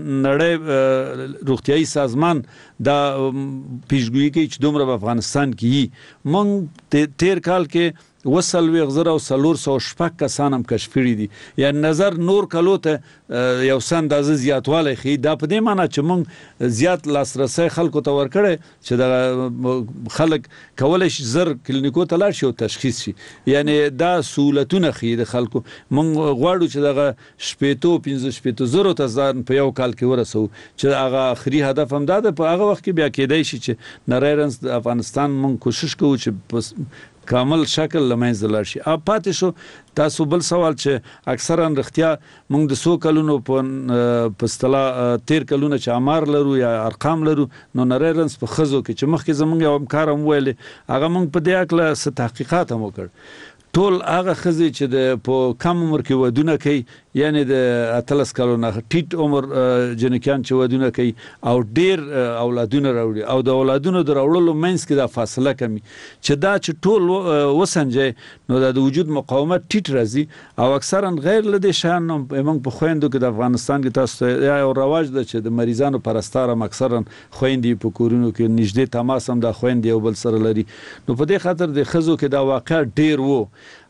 نړۍ روغتیایي سازمان دا پیشګویي کوي چې دومره په افغانستان کې موږ تیر کال کې وسلویغ زره او څلور سوه شپږ کسان هم کشف کړي دي، یعنی نظر نور کلو ته یو څه اندازه زیاتوالی ښیي. دا په دې معنی چې موږ زیات لاسرسی خلکو ته ورکړی چې دغه خلک کولی شي زر کلینیکو ته لاړ شي او تشخیص شي، یعنی دا سهولتونه ښیي د خلکو. موږ غواړو چې دغه شپېتو پنځه شپېتو زرو ته ځان په یو کال کې ورسوو، چې هغه آخري هدف هم دا ده. په هغه وخت کې بیا کېدی شي چې نړۍ رنس د افغانستان موږ کوشش کوو چې کامل شکل لمنځه لاړ شي. اب پاتې شو تاسو بل سوال چې اکثرا رښتیا موږ د څو کلونو په اصطلاح تیر کلونه چې امار لرو یا ارقام لرو، نو نړۍ رنس په ښځو کې چې مخکې زموږ یو همکار هم ویلې، هغه موږ په دې هکله څه تحقیقات هم وکړ. ټول هغه ښځې چې د په کم عمر کې ودونه کوي، یعنی د اتلس کالو نه ټیټ عمر جنکیان چې ودونه کوي او ډیر اولادونه راوړي او د اولادونو د راوړلو منځ کې دا فاصله کمی، چې دا چې ټول وسنجي نو د وجود مقاومت ټیټ راځي. او اکثرا غیر له دې شان موږ په خويندو کې د افغانستان کې تاسو یو رواج ده چې د مریضانو پرستار هم اکثرا خويندې په کورونو کې نږدې تماس هم د خويندې یو بل سره لري. نو په دې خاطر د ښځو کې دا واقع ډیر وو،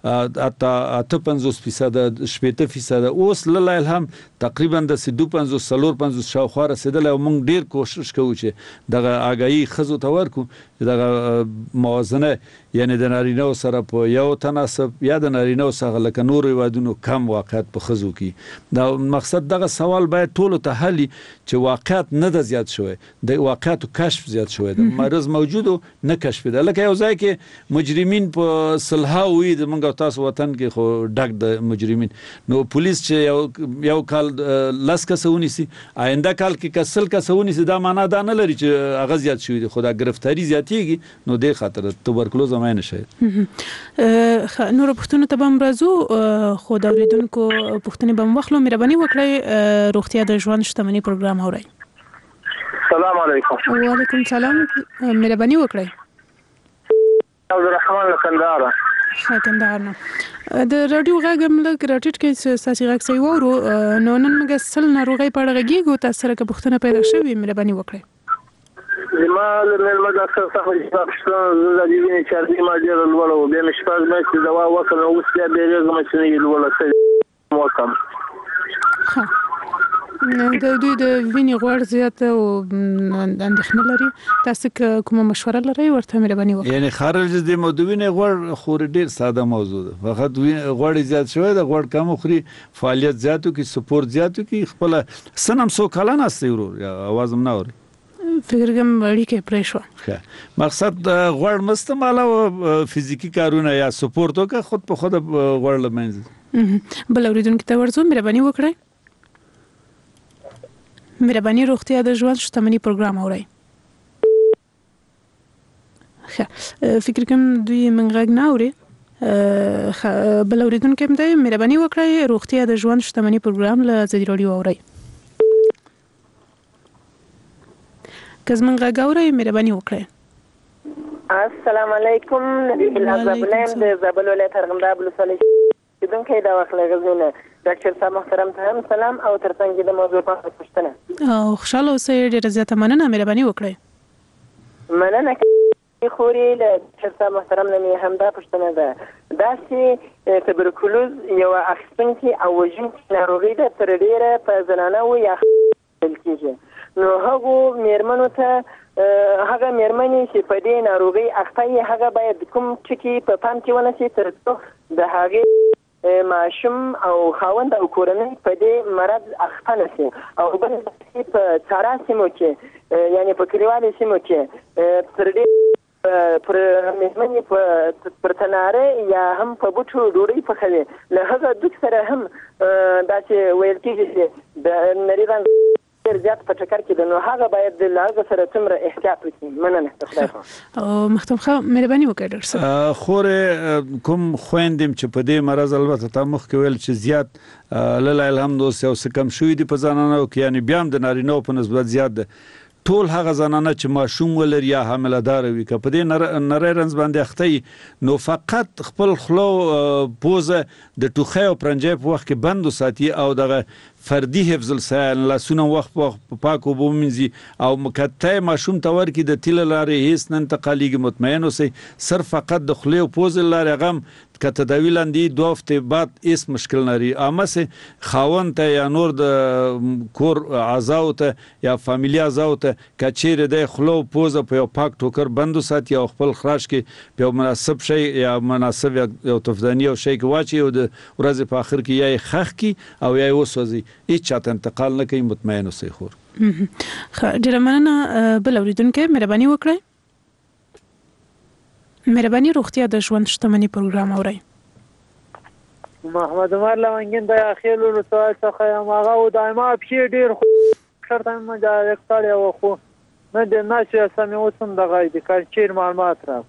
اته اته پنځوس فیصد شپېته فیصد، اوس لله الحم تقریبا د سدو پنځوس څلور پنځوس شاوخوا رسیدلی. او موږ ډیر کوشش کوو چې دغه آګاهي ښځو ته ورکو چې دغه موازنه یعنی د نارینهو سره په یو تناسب یا د نارینهو څخه لکه نورو هیوادونو کم واقعیت په ښځو کې. دا مقصد دغه سوال باید ټولو ته حل چې واقعیت نه ده زیات شوی، د واقعیتو کشف زیات شوی ده، مرض موجود نه کشف ده. لکه یو ځای کې مجرمین په سلهاو وي، د موږ تاسو وطن کې خو ډک د مجرمین، نو پولیس چې یو یو کال لس کسه ونیسي، آینده کال کې که سل کسه ونیسي، دا معنا دا نه لري چې هغه زیات شوي دي، خو دا ګرفتاري زیاتېږي. نو دې خاطر توبرکلوز هم نه شاید. نور پوښتنو ته به هم راځو، خو د اورېدونکو پوښتنې به هم واخلو. مهرباني وکړئ روغتیا د ژوند شتمني پروګرام اورئ. السلام علیکم. وعلیکم السلام. مهرباني وکړئ. عبدالرحمن لکنداره کندهار نه. د رادیو غږ هم لږ راټیټ کړئ چې ستاسې غږ صحیح واورو. نو نن موږ سل ناروغۍ په اړه غږیږو، تاسو سره که پوښتنه پیدا شوې مهرباني وکړئ. زما له مېلمه ډاکټر څخه پوښتنه زه د دې وینې چارجي ما ډېره لوړه وه، بیا مې شپږ میاشتې دوا وکړه، نو اوس بیا بېرېږم چې نه یې لوړه شوې وکړم. د دوی د وینې غوړ زیات او اندېښنه لري، تاسو که کومه مشوره لرئ ورته مهرباني وکړئ. یعنی خارج د مو د وینې غوړ خو ډیر ساده موضوع ده، فقط غوړ زیات شوی د غوړ کم خوري، فعالیت زیاتو کې سپورت زیاتو کې خپل سنم سو کلن است ورور یا आवाज هم نه اوري. فکر کوم اړیکه پرې شو. مقصد غوړ مستعمل او فزیکی کارونه یا سپورت وکړه، خود په خود غوړ لمنځ. بل اوریدونکو ته ورځو مهرباني وکړئ. مهرباني روغتیا د ژوند شتمني پروګرام اورئ. فکر کوم دوی من غږ نه اوري. بل اوریدونکو هم دی، مهرباني وکړئ روغتیا د ژوند شتمني پروګرام له ازادي راډیو اورئ. که زموږ غږ اورئ مهرباني وکړئ. السلام علیکم. نبی الله زبلیم د زابل ولایت ارغنداب ولسوالۍ کېدونکی دا وخت له غزني ډاکټر صاحب محترم ته هم سلام او ترڅنګ د موضوع په اړه پوښتنه. او خوشاله اوسئ، ډېره زیاته مننه، مهرباني وکړئ. مننه. خوري له ډاکټر صاحب محترم نه هم دا پوښتنه ده، دا چې تبرکلوز یو اخیستونکي او وژونکي ناروغي ده، تر ډېره په زنانه یا بل کېږي، نو هغو مېرمنو ته هغه مېرمنې چې په دې ناروغي اخته یې هغه باید کوم ټکي په پام کې ونیسي تر څو د هغې ماشوم او خاوند او کورنۍ په دې مرض اخته نشي، او بل په څارا سیمو کې یعنی په کلیوالي سیمو کې تر دې پر مېرمنې پر تناره یا هم په بوټو ډوډۍ پخوي، له هغه دوک سره هم داسې ویل کېږي چې د نري رنګ ډېر زیات په ټکر کې ده، نو هغه باید له هغه سره څومره احتیاط وکړي. مننه. د خدای په او مختم خو مهرباني وکړئ ډاکټر صاحب. خورې کوم خويندم چې په دې مرز البته تا مخ کې ویل چې زیات لله الحمد اوس یو څه کم شوی دی په ځانانو کې، یعنی بیا هم د نارینهو په نسبت زیات ده. ټول هغه زنانه چې ماشوم ولري یا حامله دار وي که په دې نری رنځ باندې اخته نو فقط خپل خلو پوزه د ټوخي او پرنجې په وخت کې بند وساتي او دغه فردي حفظ الصحه لاسونه وخت په پاکو ومنځي او مکته ماشوم تور کې د تیل لارې هیڅ نه انتقالېږي مطمئن اوسئ صرف فقط د خولې او پوزې لارې غم که تداوی لاندې دوه هفتې بعد هیڅ مشکل نه لري اما سه خاوند ته یا نور د کور اعضاو ته یا فامیلی اعضاو ته که چیرې د خولو پوزه په یو پاک ټوکر بند وساتي او خپل خراش کې په یو مناسب شی یا مناسب یو تفداني او شی کې واچي او د ورځې په آخر کې یا یې خښ کړي او یا یې وسوځي هیڅ چاته انتقال نه کوي مطمئن اوسئ خور ډېره مننه بل اورېدونکی مهرباني وکړئ مهرباني روغتیا د ژوند شتمني پروګرام اورئ محمد عمر لونګین د اخیل ورته څخه یم هغه او دایمه پښې ډېر شرط هم دا اکثر یو خو نه د ناشې سمې اوسم دغه د کارچیر معلومات را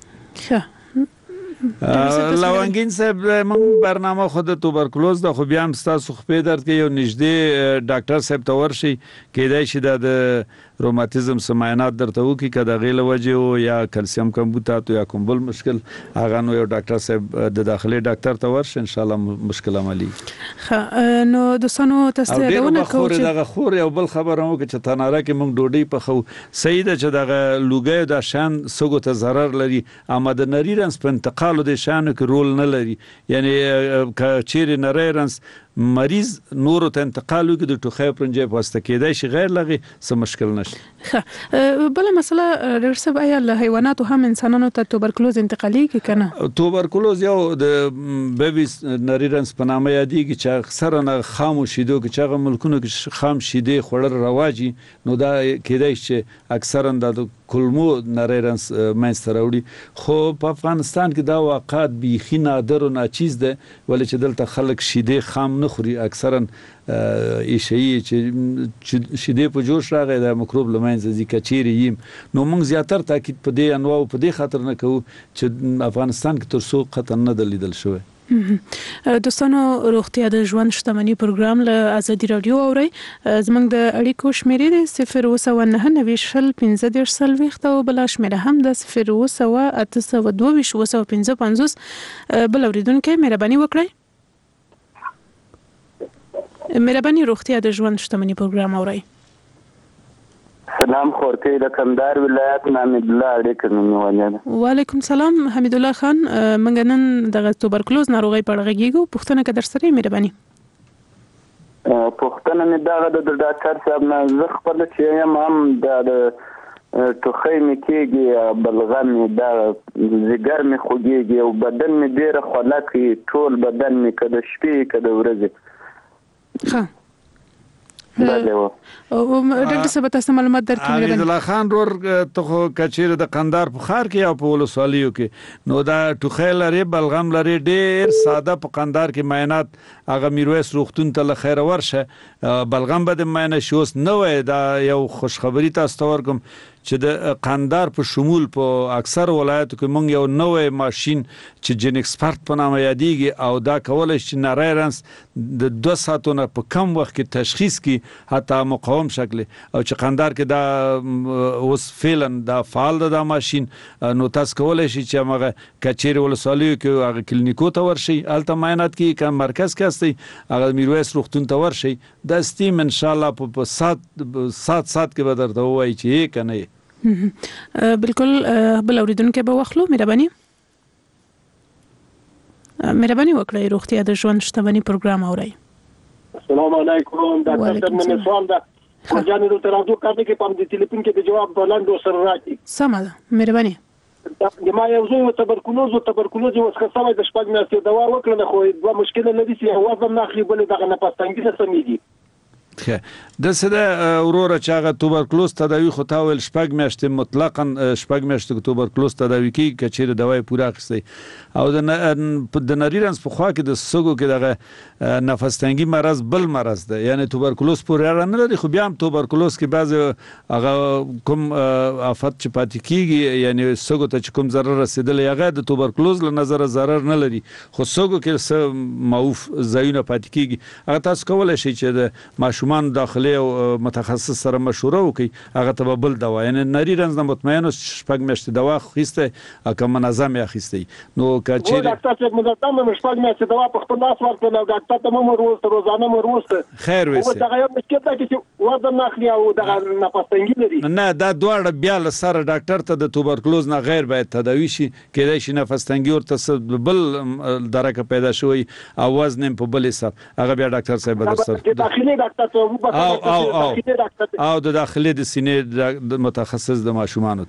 لونګین صاحب موږ برنامه خود توبرکلوز د خو بیا هم ستاسو خپې درد کې یو نږدې ډاکټر صاحب ته ورشي کېدای شي د روماتیزم سماینات درته وکړي که د هغې له وجې و یا کلسیم کمبوتات یا کوم بل مشکل هغه نو یو ډاکټر صاحب د داخلي ډاکټر ته ورشي انشاءالله مشکل عملي نو دوستانو تاسو یادونه کوو چې دغه خور یو بل خبر هم وکړي چې تناره کې موږ ډوډۍ پخو صحیح ده چې دغه لوګی د شان سږو ته ضرر لري اما د نري رنځ په انتقالو د شانو کې رول نه لري یعنی که چیرې نری رنځ مریض نورو ته انتقال وکړي د ټوخي او پرنجې په واسطه کېدای شي غیر له هغې څه مشکل نشته بله مسله ډاکټر صاحب آیا له حیواناتو هم انسانانو ته توبرکلوز انتقالېږي که نه توبرکلوز یو د بیبي نري رنځ په نامه یادېږي چې اکثرا هغه خامو شیدو کې چې هغه ملکونو کې خام شیدې خوړل رواج نو دا کېدای شي چې اکثرا د کولمو نری رنځ منځته راوړي خو په افغانستان کې دا واقعات بیخي نادر او ناچیز ده ولې چې دلته خلک شیدې خام نه خوري اکثرا ایشي چې شیدې په جوش راغی د مکروب له منځه ځي که چیرې یم نو موږ زیاتر تاکید په دې انواعو په دې خاطر نه کوو چې افغانستان کې تر څو قطعا نه ده لیدل شوی دوستانو روغتیا د ژوند شتمني پروګرام له ازادي رادیو اورئ زموږ د اړیکو شمیرې د صفر اووه سوه نهه نوي شل پنځه دېرش څلوېښت او بله شمیره هم د صفر اووه سوه اته سوه دوه ویشت اووه سوه پنځه پنځوس بل اورېدونکی مهرباني وکړئ مهرباني روغتیا د ژوند شتمني پروګرام اورئ سلام خورکۍ د کندهار ولایت نه حمید الله اړیکه مې نیولې ده وعلیکم سلام حمید الله خان موږ نن دغه توبرکلوز ناروغۍ په اړه غږیږو پوښتنه که درسره مهرباني پوښتنه مې دغه د ډاکټر صاحب نه زه خپله چې یم هم د ټوخی مې کېږي بلغم مې دغه ځیګر مې خوږېږي او بدن مې ډېره خوله کوي ټول بدن مې که د شپې که د ورځې ښه ډاکټر صاحب تاسو معلومات درکړئ حمید الله خان رور ته خو کچیر د قندار په ښار کې یا په ولسوالیو کې نو دا ټوخی لري بلغم لري ډېر ساده په قندار کې معاینات هغه میرویس روغتون ته له خیره ورشه بلغم به د معاینه شي اوس نه وای دا یو خوشخبري تاسو ته ورکوم چې د قندار په شمول په اکثر ولایتو کې مونږ یو نوې ماشين چې جن ایکسپرت په نامه یادېږي او دا کولای شي نری رنځ د دوه ساعتونو په کم وخت کې تشخیص کړي حتی مقاوم شکل او چې قندار کې دا اوس فعلا دا فعال ده دا ماشين نو تاسو کولای شي چې هغه کچېر ولسوالیو کې هغه کلینیکو ته ورشي الته معاینات کې کوم مرکز کې استي هغه میرویس روغتون ته ورشي دا استیم ان شاء الله په سات سات سات کې به درته وایي چې کنه بالکل بل اوریدونکو به واخلو مهرباني مهرباني وکړئ روغتیا د ژوند شتمني پروګرام اورئ السلام علیکم ډاکټر صاحب من سوال ده ځان د ترازو کارته کې په دې ټلیفون کې د جواب بلند سره راځي سم ده مهرباني د ما یو زوی تبرکلوز او تبرکلوز اوس ښه سوي د شپږ میاشتې دوا وکړه خو دوه مشکل نه دي چې وزن نه اخلي بل دغه نه پستانګي سمېږي د سده اورور چې هغه توبرکلوز تداوی خو تا ول شپږ میاشتې مطلقاً شپږ میاشتې توبرکلوز تداوی کی کچېره دوايي پوره اخستي او د د نری رنځ په خوا کې د سګو کې دغه نفس تنګي مرض بل مرض ده یعنی توبرکلوز پورې نه لري خو بیا هم توبرکلوز کې بعض هغه کوم افت چې پاتې کیږي یعنی سګو ته کوم ضرر رسیدل هغه د توبرکلوز له نظر ضرر نه لري خو سګو کې څه معوف زایونه پاتې کیږي هغه تاسو کولای شئ چې د ماشوم ماشومان داخلي او متخصص سره مشوره وکړي هغه ته بل دوا یعنی نری رنز نه مطمئن شپږ میاشتې دوا خسته او منظم یې خسته نو کچې ډاکټر صاحب منظم شپږ میاشتې دوا په خپل لاس ورکړل او ډاکټر ته مو روز روزانه مو روز خیر وسه او دا یو مشکل دی چې وزن اخلي او دا نفسنګي لري نه دا دواړه بیا له سره ډاکټر ته د توبرکلوز نه غیر باید تداوی شي کېدای شي نفسنګي ورته بل درکه پیدا شوی او وزن په بل حساب هغه بیا ډاکټر صاحب درسره داخلي ډاکټر ته او او او او د داخلي د سینې د متخصص د ماشومان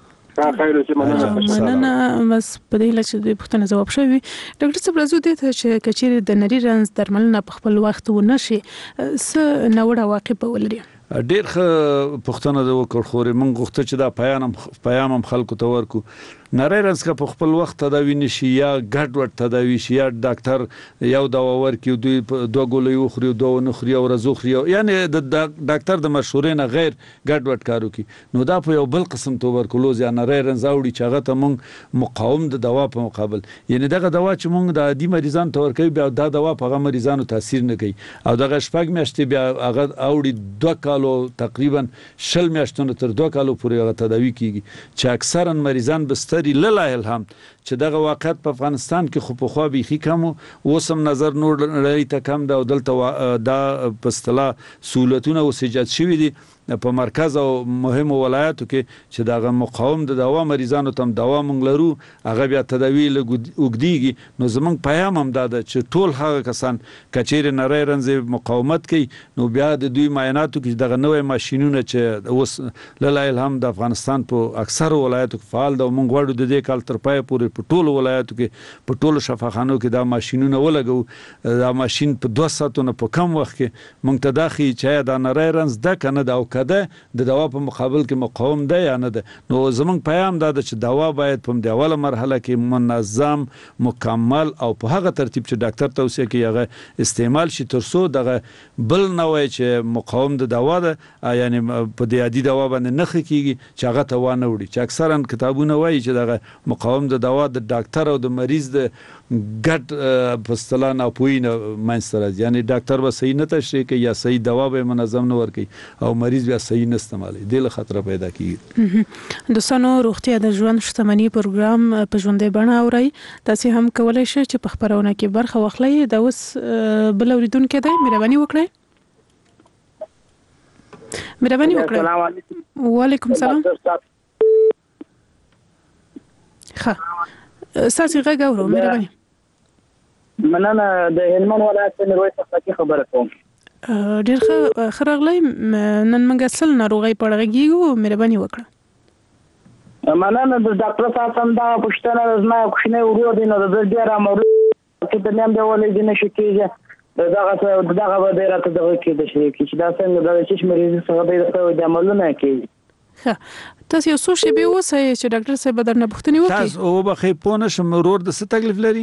ته خیر اوسه مننه بس په دې لچ د پښتنه جواب شوی ډاکټر صاحب راځو دې ته چې کچېر د نری رنز درملنه په خپل وخت و نشي س نوړه واقع په ولري ډیر ښه پښتنه د وکړ خوري مونږ غوښته چې دا پیغام پیغام خلکو ته ورکو نری رنز کا په خپل وخت تداوی نشي یا ګډ وډ تداوی شي یا ډاکټر یو دوا ورکي دوی دوه ګولې وخوري دوه نه خوري او رزو خوري یعنی د ډاکټر د مشورې نه غیر ګډ وډ کارو کی نو دا په یو بل قسم توبرکلوز یا نری رنز اوړي چې هغه ته مونږ مقاوم د دوا په مقابل یعنی دغه دوا چې مونږ د عادي مریضانو ته ورکوي بیا دا دوا په هغه مریضانو تاثیر نه کوي او دغه شپږ میاشتې بیا هغه اوړي دوه کالو تقریبا شل میاشتونو تر دوه کالو پورې هغه تداوی کیږي چې اکثرا مریضان بستري لله الحمد چې دغه واقعیت په افغانستان کې خو په خو به کم اوسم نظر نور لري ته کم دا دلته دا په اصطلاح سہولتونه او سجاد شوی دي په مرکز او مهم ولایتو کې چې دغه مقاوم د دوا مریضانو تم دوا مونږ لرو هغه بیا تداوی وګدیږي نو زمونږ پیغام هم دا ده چې ټول هغه کسان کچېر نری رنز مقاومت کوي نو بیا د دوی معایناتو کې دغه نوې ماشينونه چې اوس لله الحمد د افغانستان په اکثر ولایتو کې فعال ده مونږ غواړو د دې کال تر پای پورې په ټولو ولایتو کې په ټولو شفاخانو کې دا ماشينونه ولګو دا ماشين په دوه ساعتونو په کم وخت کې مونږ ته داخلي چې دا نری رنز د کنه دا ده د دوا په مقابل کې مقاوم ده یا نه ده نو زمونږ پیغام دا ده چې دوا باید په د اوله مرحله کې منظم مکمل او په هغه ترتیب چې ډاکټر توصیه کوي هغه استعمال شي تر څو دغه بل نه وای چې مقاوم د دوا ده یعنی په د عادي دوا باندې نه خکېږي چې هغه ته وانه وړي چې اکثرا کتابونه وایي چې دغه مقاوم د دوا د ډاکټر او د مریض د ګډ په اصطلاح نه پوینه منځ یعنی ډاکټر به صحیح نه تشریح کوي یا صحیح دوا به منظم نه ورکوي او مریض بیا صحیح نه استعمالي د له خطر پیدا کیږي دوستانو روغتیا د ژوند شتمنۍ پروګرام په ژوندۍ بڼه اوري تاسو هم کولای شئ چې په خبرونه کې برخه واخلئ دا اوس بل اوریدونکو دی مهرباني وکړئ مهرباني وکړئ السلام علیکم وعلیکم السلام ښه ساسي غږ اورو مهرباني مننه د هلمند ولایت میرویس څخه خبره کوم ډیر ښه خرغلی نن موږ اصل ناروغي پړغږیږو مهرباني وکړه مننه د ډاکټر صاحب څنګه پښتنه زما کوښنه ورو دي نو د ډیر امر چې د نیم دی ولې دي نشي کېږي دغه دغه به ډیر ته دغه کې د شي چې دا څنګه د چې مریض سره د عملونه کوي ښه تاسو یو څه شی به وسه چې ډاکټر صاحب درنه پوښتنه وکړي تاسو او به خې پونه شم ورور د څه تکلیف لري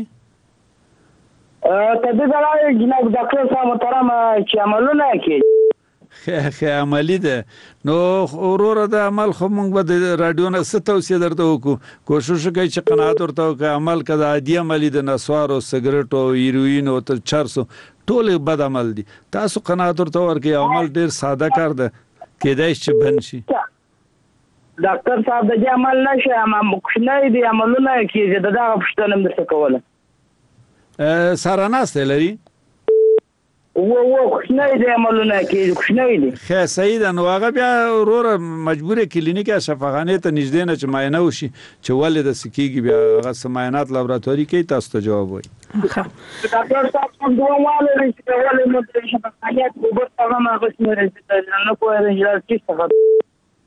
ته دې راځي جناب ډاکټر صاحب محترم چې عملونه کوي خه عملی ده نو اورور د عمل خو موږ به د رادیو نه ست توصیه درته وکړو کوشش کوي چې قناعت ورته وکړي عمل کړه عادي عملی د نسوار او سیګریټ او هیروین او تر چارسو ټول بد عمل دي تاسو قناعت ورته ورکړي عمل ډیر ساده کار ده کېدای شي بن شي ډاکټر صاحب د عمل نشه ما مخنه دي عملونه کوي دا پښتنه مرسته کوله سره ناسته لري و و خوشنه دي عملونه کې خوشنه دي خیر صحیح ده نو هغه بیا ورور مجبور کلینیک شفاخانه ته نږدې نه چې معاینه وشي چې ولې د سکیږي بیا هغه سماینات لابراتواري کې تاسو ته جواب وایي ډاکټر صاحب کوم دوه ماله لري چې ولې مو د شفاخانه په وخت هغه ما غوښنه راځي نه کوی راځي چې څه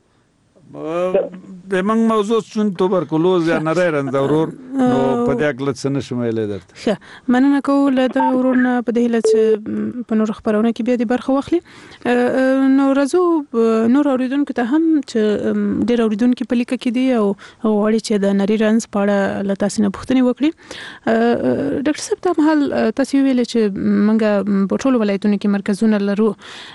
د موږ موضوع چون توبرکلوز یا نری رنز ورور نو په دې اکل څه نشم ویلې درته ښه مننه کوم له ورور نه په دې لچ په نور خبرونه کې بیا د برخه واخلي نو راځو نور اوریدونکو ته هم چې ډېر اوریدونکو په لیکه کې دي او غواړي چې د نری رنز په اړه له تاسو نه پوښتنه وکړي ډاکټر صاحب ته مهال تاسو ویل چې موږ په ټولو ولایتونو کې مرکزونه لرو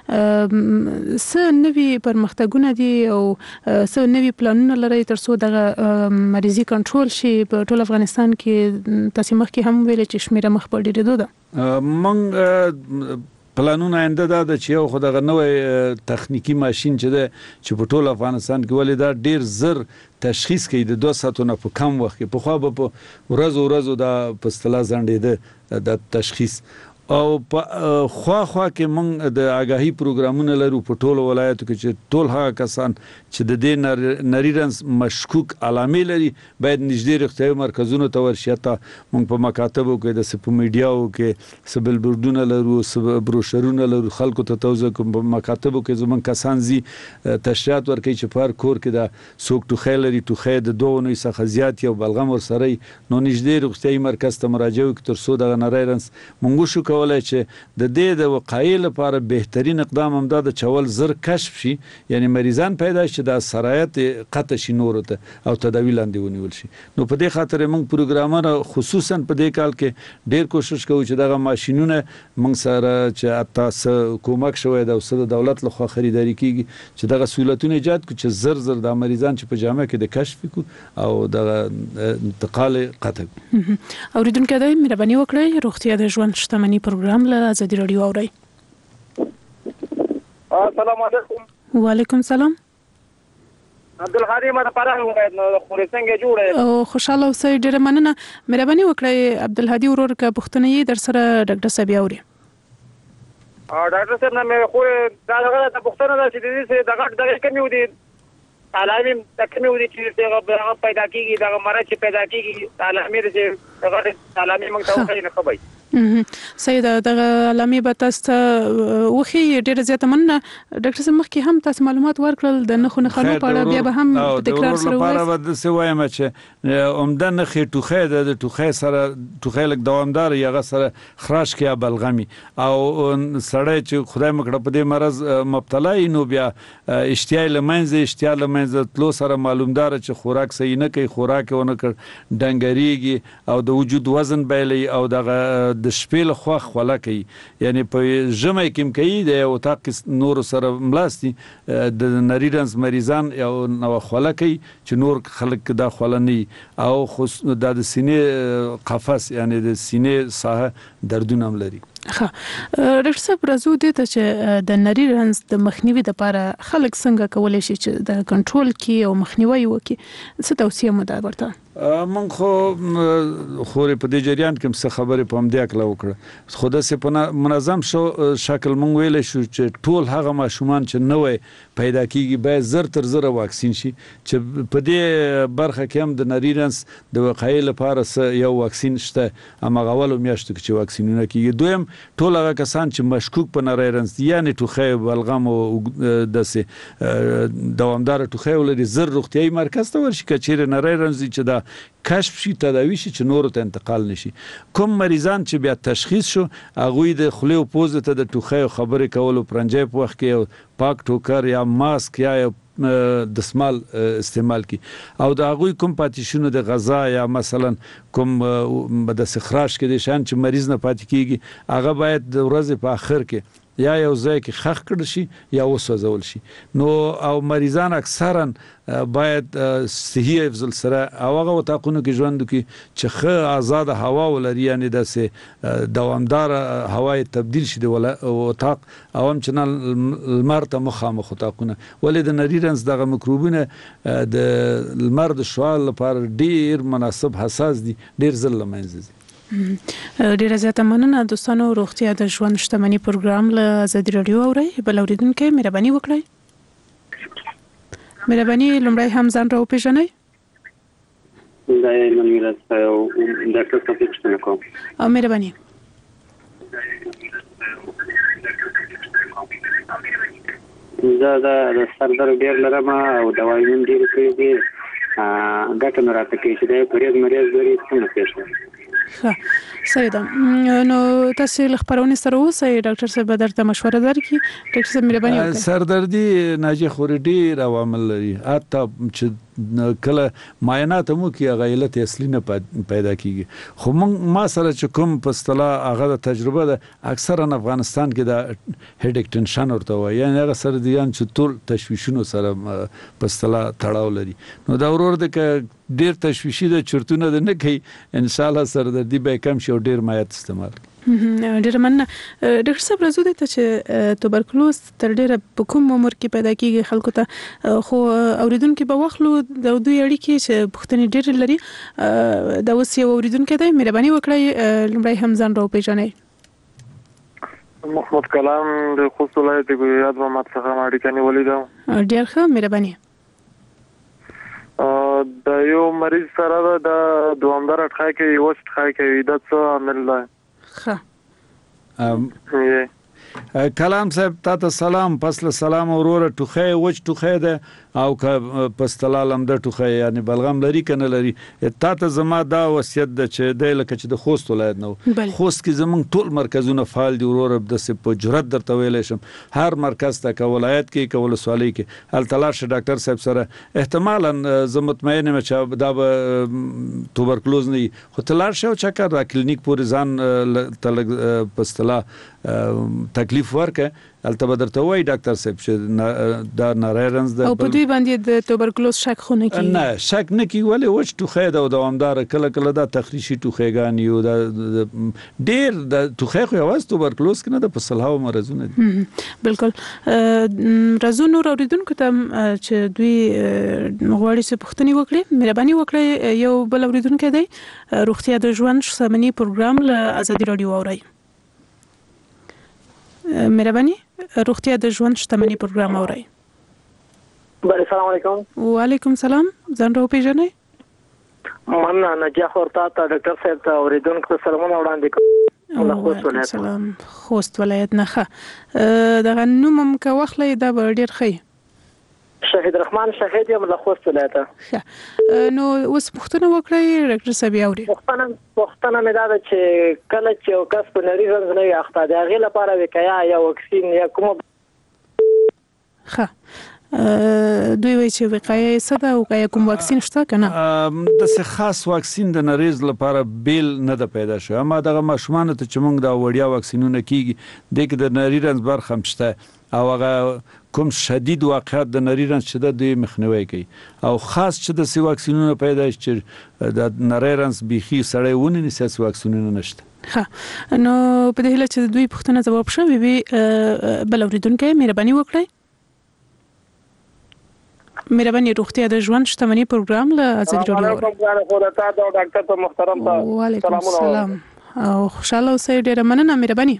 څه نوي پرمختګونه دي او څه نوي پلانونه لري تر څو دغه مریضي کنټرول شي په ټول افغانستان کې تاسو مخکې هم ویل چې شمیره مخ په ډیرېدو ده مونږ پلانونه آینده دا د چې یو خو دغه نوې تخنیکی ماشين چې ده چې په ټول افغانستان کې ولې دا ډیر زر تشخیص کوي د دوه ساعتو نه په کم وخت کې. په خو به په ورځو ورځو دا په اصطلاح ځنډېده د تشخیص او په خوا خوا کې موږ د آگاهی پروګرامونه لرو په ټولو ولایتو کې چې ټول هغه کسان چې د دې نری رنځ مشکوک علامې لري باید نږدې روغتیايي مرکزونو ته ورشي. حتی موږ په مکاتبو کې د سپ میډیاو کې سبل بورډونه لرو، بروشرونه لرو، خلکو ته توزیع کوم. په مکاتبو کې زمون کسان زی تشریحات ورکوي چې پر کور کې د سوک ټوخی لري، ټوخی د دوه نوي څخه زیات یو بلغم ورسره نو نږدې روغتیايي مرکز ته مراجعه وکړي تر څو د نری رنځ موږ شو کولای چې د دې د وقایې لپاره بهترین اقدام هم دا د چول زر کشف شي، یعنی مریضان پیدا شي د سرایت قطع شي نور ته او تداوی لاندې ونیول شي. نو په دې خاطر موږ پروګرامر خصوصا په دې کال کې ډیر کوشش کوو چې دغه ماشينونه موږ سره چې تاسو کومک شوي د اوسه دولت لخوا خریداري کیږي چې دغه سہولتونه ایجاد کړي چې زر زر د مریضان چې په جامعه کې د کشف کو او د انتقال قطع. اوریدونکو دای مهرباني وکړئ روغتیا د ژوند شتمنۍ پروګرام له ازادي رادیو اورئ. السلام علیکم. وعلیکم السلام. عبدالغنی ما د پاره ولایت نو خوري څنګه جوړه او خوشاله اوسئ. ډیره مننه. مهرباني وکړئ عبدالهادي ورور کا پښتنه یې در سره ډاکټر صاحب اوري. ا ډاکټر صاحب نه مې خو دا دغه د پښتنه د چې دغه دغه کمی ودی علامه د کمی ودی چې دغه پیدا کیږي دغه مرض چې پیدا کیږي علامه چې دغه علامه موږ ته وایي نه خبري. سیده دغه علامه به تاسو وخی ډیره زیاته مننه. ډاکټر صاحب مخکې هم تاسو معلومات ورکړل د نخو نخانو په اړه، بیا به هم تکرار سره وایي. لپاره د څه وایم چې عمده نخي ټوخی د ټوخی سره ټوخی لک دوامدار یغه سره خراش کې بلغمي او سړی چې خدای مکړه په دې مرض مبتلا نو بیا اشتیا لمنځه اشتیا لمنځه تلو سره معلومدار چې خوراک صحیح نه کوي، خوراک ونه کړ ډنګریږي او د وجود وزن بیلې او دغه د شپې له خوا خوله کوي، یعنی په ژمي کې کوي د یو تاق نور سره ملاستي د نری رنځ مریضان یو نو خوله کوي چې نور خلک دا خوله نه او خص د سینې قفس یعنی د سینې ساحه دردونه هم لري. ها ډاکټر صاحب راځو دې ته چې د نری رنځ د مخنیوي لپاره خلک څنګه کولای شي چې د کنټرول کې او مخنیوي وکړي؟ څه توصیه مو ده ورته؟ من خو خوري په دې جریان کې څه خبرې په همدې اکله وکړه خو د سپنا منظم شو شکل مونږ ویل شو چې ټول هغه ماشومان چې نوې پیدا کیږي باید زر تر زر واکسین شي چې په دې برخه کې هم د نری رنځ د وقایې لپاره یو واکسین شته اما غوالو میاشتو کې چې واکسینونه کیږي. دویم ټول هغه کسان چې مشکوک په نری رنځ یعنی ټوخی بلغم او داسې دوامدار ټوخی ولري زر روغتیايي مرکز ته ورشي کچېره نری رنځ چې دا کشف شي تداوی شي چې نور ته انتقال نشي. کوم مریضان چې بیا تشخیص شو هغه د خلی او پوزه ته د ټوخی خبرې کولو پرنجې په وخت کې پاک ټوکر یا ماسک یا د سمال استعمال کی او د هغه کوم پاتیشونو د غذا یا مثلا کوم د سخراش کې د شان چې مریض نه پاتې کیږي هغه باید د ورځې په اخر کې یا یو ځای کې خخ کړ شي یا وسوځول شي. نو او مریضان اکثرا باید صحي افضل سره او هغه وتاقونو کې ژوند کوي چې خه آزاد هوا ولري یعنی د سه دوامدار هوای تبدیل شي د وتاق او هم چې المر ته مخامخ وتاقونه ولې د نری رنځ دغه میکروبونه د المر د شوال لپاره ډیر مناسب حساس دي، ډیر زل لمنځي. ډیره زیاته مننه دوستانو. روغتیا د ژوند شتمنۍ پروګرام له ازادي رادیو اورئ. بل اوریدونکو مهرباني وکړئ. مهرباني لومړی هم ځان را وپېژنئ. دا یې منیرا یو ډاکټر صاحب پوښتنه کوم. او مهرباني دا د سر درد ډېر لرم او دوايي هم ډېرې کړې دي ګټه نه راته کوي چې دا پرېز مریض لري څنګه پېښه. ښه سیده نو تاسو له خبرونې سره اوسئ ډاکټر صاحب درته مشوره درکړي. ډاکټر صاحب مهرباني وکړئ. سردردي ناجی خوري ډېر عوامل لري حتی چې کله معاینات مو کې هغه علت اصلي نه پیدا کیږي خو ما سره چې کوم په اصطلاح هغه د تجربه ده اکثرا افغانستان کې د هډیک ټنشن ورته وایي یعنی هغه سره دي چې ټول تشویشونو سره په اصطلاح تړاو لري. نو دا ورور د ډیر تشویشي د چرتونه نه کوي ان شاء الله سردردي به کم شي او ډیر مایات استعمال. ډېر مننه ډاکټر صاحب راځو د ته چې توبرکلوز تر ډېره په کوم عمر کې پیدا کیږي خلکو ته خو اوریدونکو به واخلو د دوی اړیکې چې پوښتنې ډېر لري دا اوس یو اوریدونکو دی مهرباني وکړئ لمړی هم ځان راو پیژنئ محمود کلام د خوست ولایت د ګویاد محمد څخه اړیکه نیولې ده ډېر ښه مهرباني د یو مریض سره د دوامدار اټخای کې وست خای کې د څه عمل ده ښه کلام صاحب تاسو سلام پسله سلام وروره ټوخه وچ ټوخه ده او که پستلالم د ټوخه یعنی بلغم لري کنه لري تاسو زما دا وصیت ده چې د لکه چې د خوست ولایت نو خوست کې زمونږ ټول مرکزونه فعال دي وروره د په جرأت درته ویلې شم هر مرکز ته که ولایت کې که ولسوالۍ کې هل تلاش ډاکټر صاحب سره احتمالاً زه مطمئن یم چې دا به توبرکلوز نه خو تلاش شو چې کار د کلینیک پورې ځان تلګ پستلا تکلیف ورکه البته به درته وای ډاکټر صاحب چې دا نارایرنز د او په دوی باندې د توبرکلوز شک خو نه کیږي نه شک نه کیږي ولې وچ ټوخه ده او دوامدار کله کله دا تخریشي ټوخهګان یو دا ډیر د ټوخه خو یوازې توبرکلوز کې نه د پسلهاو مرزونه دي بالکل راځو نور اوریدونکو ته چې دوی غواړي چې پوښتنه وکړي مهرباني وکړئ یو بل اوریدونکو دی روغتیا د ژوند شتمنۍ پروګرام له ازادي رادیو اوري مهرباني روغتیا د ژوند شتمنۍ پروګرام اوري بله السلام علیکم وعلیکم سلام ځان راو پیژنئ مننه نجاح ورته ته ډاکټر صاحب ته اوریدونکو ته سلامونه وړاندې کوم الله خوست ولایت سلام خوست ولایت نه ښه دغه نوم هم که واخلئ دا به ډېر ښه شهید رحمان شهید یم له خوست ولایت ښه نو اوس پوښتنه وکړئ ډاکټر صاحب یې اوري پوښتنه پوښتنه مې دا ده چې کله چې یو کس په نري رنځ نه وي اخته د هغې لپاره وقایه یا واکسین یا کومه ښه دوی وایي چې وقایه څه ده وقایه کوم واکسین شته که نه داسې خاص واکسین د نریز لپاره بیل نه ده پیدا شوی اما دغه ماشومانو ته چې موږ دا وړیا واکسینونه کیږي دې کې د نري رنځ برخه هم شته او هغه کوم شدید واقعات د نری رنځ چې د دوی مخنیوي کوي او خاص چې د سی واکسینونو پیدا چې د نری رنځ بيخي سړی ونه نسي سی واکسینونه نشته ها نو په دې هله چې دوی پوښتنه جواب شوي وي بل اوریدونکو مهرباني وکړئ مهرباني روغتیا د ژوند شتمنۍ پروګرام له ازادي رادیو ډاکټر ته محترم وعلیکم السلام او خوشاله اوسئ ډېره مننه مهرباني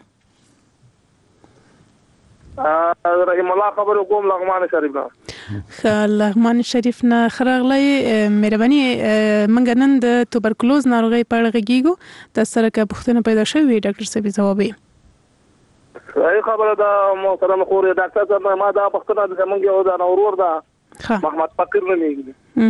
رحم الله خبر کوم لغمان شریف نه لغمان شریف نه خراغلی مهرباني منګ نن د توبرکلوز ناروغي په اړه غږیږو د سره کې پوښتنه پیدا شوې ډاکټر صاحب جواب یې صحیح خبره ده محترم خور ډاکټر صاحب ما دا پوښتنه د زمونږ یو د اورور ده محمد فقیر نه لیږي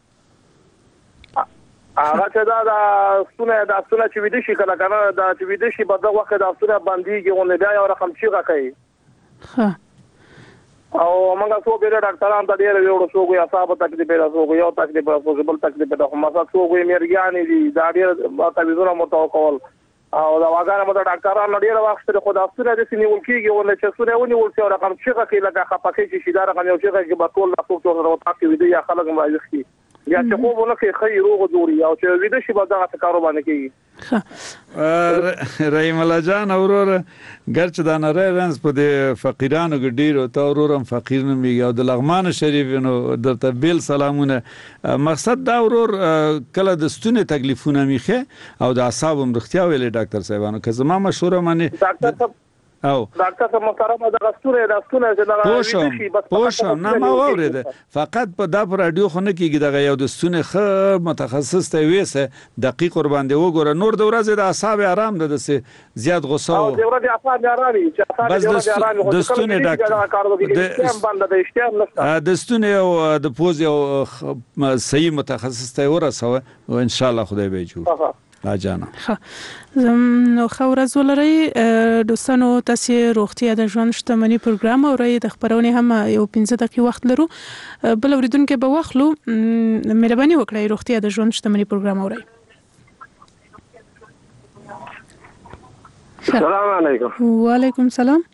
هغه چې دا د ستونه د ستونه چې ویده شي کله کنه دا چې ویده شي په دغه وخت د ستونه باندېږي او نه بیا یو رقم چیغه کوي ها او موږ څو بیره ډاکټران ته ډیر ویوړو څو یو صاحب تکلیف پیدا څو یو تکلیف پیدا څو بل تکلیف پیدا خو مسا څو یې مرګیانې دي دا ډیر تعویذونه متوکل او دا واګانه مت ډاکټران ډیر وخت سره خو دا ستونه د سینې ولکیږي او چې ستونه ونی ولڅ او رقم چیغه کوي لکه خپکه چې دا رقم یو چیغه کې بټول لا څو څو ورو تاسو ویډیو یا خلک مایخي یا چې خو ونه کې خیر او جوړي او چې ویده شي به دا کارو باندې کوي رحیم الله جان اورور ګرچ دا نه رنس په د فقیرانو ګډیر او تا اورورم فقیر نه میږي او د لغمان شریف نو درته بیل سلامونه مقصد دا اورور کله د ستونه تکلیفونه میخه او د اعصاب مرختیا ویل ډاکټر صاحبانو که زما مشوره معنی ډاکټر او ډاکټر صاحب محترم دا غستوره دا ستونه چې دا ویډیو شي بس پوښم نه ما وورید فقط په دا رادیو خو نه کیږي دا یو د ستونه خ متخصص ته ویسه دقیق قربان دی وګوره نور د ورځې د اعصاب آرام ده د زیات غوسه او د ورځې اعصاب آرامي چې اعصاب آرامي د ستونه ډاکټر د ستونه او د پوز یو صحیح متخصص ته ورسوه او ان شاء الله خدای به جوړ لا جانا نو خورز ولري دوستانو تاسو روغتیا د ژوند شتمنۍ پروګرام او رای د خبرونه هم یو پنځه دقیقې وخت لرو بل اوریدونکو به واخلو مهرباني وکړئ روغتیا د ژوند شتمنۍ پروګرام اورئ السلام علیکم وعلیکم السلام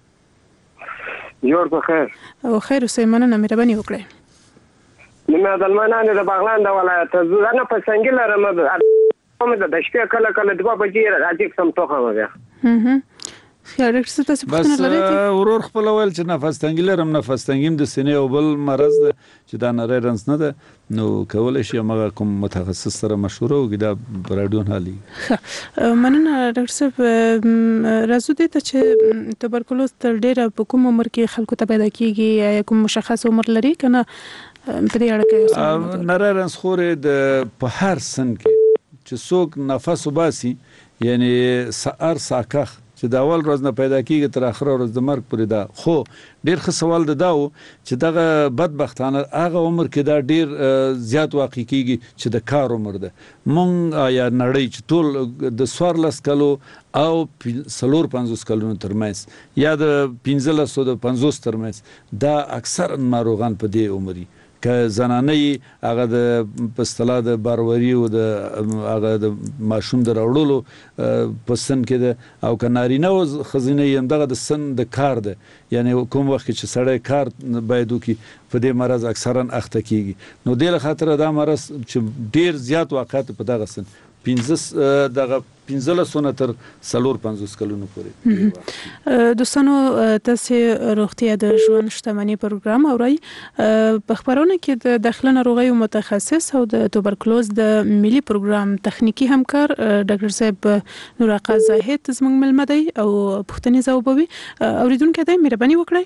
جوړ په خیر او خیر اوسئ مننه مهرباني وکړئ نو د المانانو د باغلان د ولایت زه نه په څنګه لرم مې د شپې کله کله دوه بجې راځي سم توخه بیا هم خیر ډاکټر تاسو پوښتنه لرئ ورور خپل ول چې نفس تنګي لرم نفس تنګیم د سینې او بل مرض ده چې دا نری رنس نه ده نو کولای شي مګه کوم متخصص سره مشوره وکړي دا رادیو حالي مننه ډاکټر صاحب راځو دې ته چې تبرکلوز تر ډیره په کوم عمر کې خلکو ته پیدا کیږي یا کوم مشخص عمر لري کنه په دې اړه کې نری رنس خورې د په هر سن کې چې څوک نفس وباسي یعنی سار ساکخ چې دا اول ورځ نه پیدا کیږي تر اخره ورځ د مرګ پورې دا خو ډیر ښه سوال ده دا چې دغه بدبختانه هغه عمر کې دا ډیر زیات واقع کیږي چې د کار عمر ده مونږ یا نړۍ چې ټول د څوارلس کلو او څلور پنځوس کلونو ترمنځ یا د پنځلس او د پنځوس ترمنځ دا اکثر ناروغان په دې عمري که زنانه هغه د په اصطلاح د باروری او د هغه د ماشوم د راوړلو په سن کې ده او که نارینه او ښځینه یې همدغه د سن د کار ده یعنی کوم وخت چې سړی کار باید وکړي په دې مرض اکثرا اخته کیږي نو دې له خاطره دا مرض چې ډیر زیات واقعات په دغه سن پنځه دغه پنځلس نه تر څلور پنځوس کلونو پورې دوستانو تاسو روغتیا د ژوند شتمنۍ پروګرام اورئ په خبرونه کې د داخله ناروغیو متخصص او د توبرکلوز د ملي پروګرام تخنیکی همکار ډاکټر صاحب نور آقا زاهد زموږ ملمه دی او پوښتنې ځوابوي اوریدونکو ته مهرباني وکړئ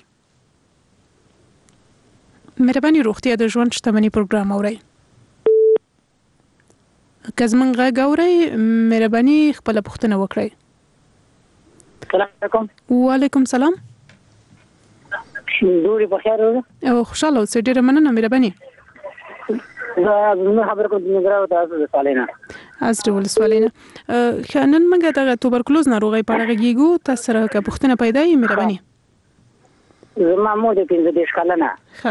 مهرباني روغتیا د ژوند شتمنۍ پروګرام اورئ که زمونږ غږ اورئ مهرباني خپله پوښتنه وکړئ سلام علیکم وعلیکم سلام ډوډۍ پخیر وه او خوشحاله اوسئ ډېره مننه مهرباني زه زما خبره کوم د نګراو تاسو د سالینه ازرې ولسوالۍ نه ښه نن موږ دغه توبرکلوز ناروغۍ په اړه غږیږو تاسو سره که پوښتنه پیدا وي مهرباني زما مور د پنځه دېرش کلنه ښه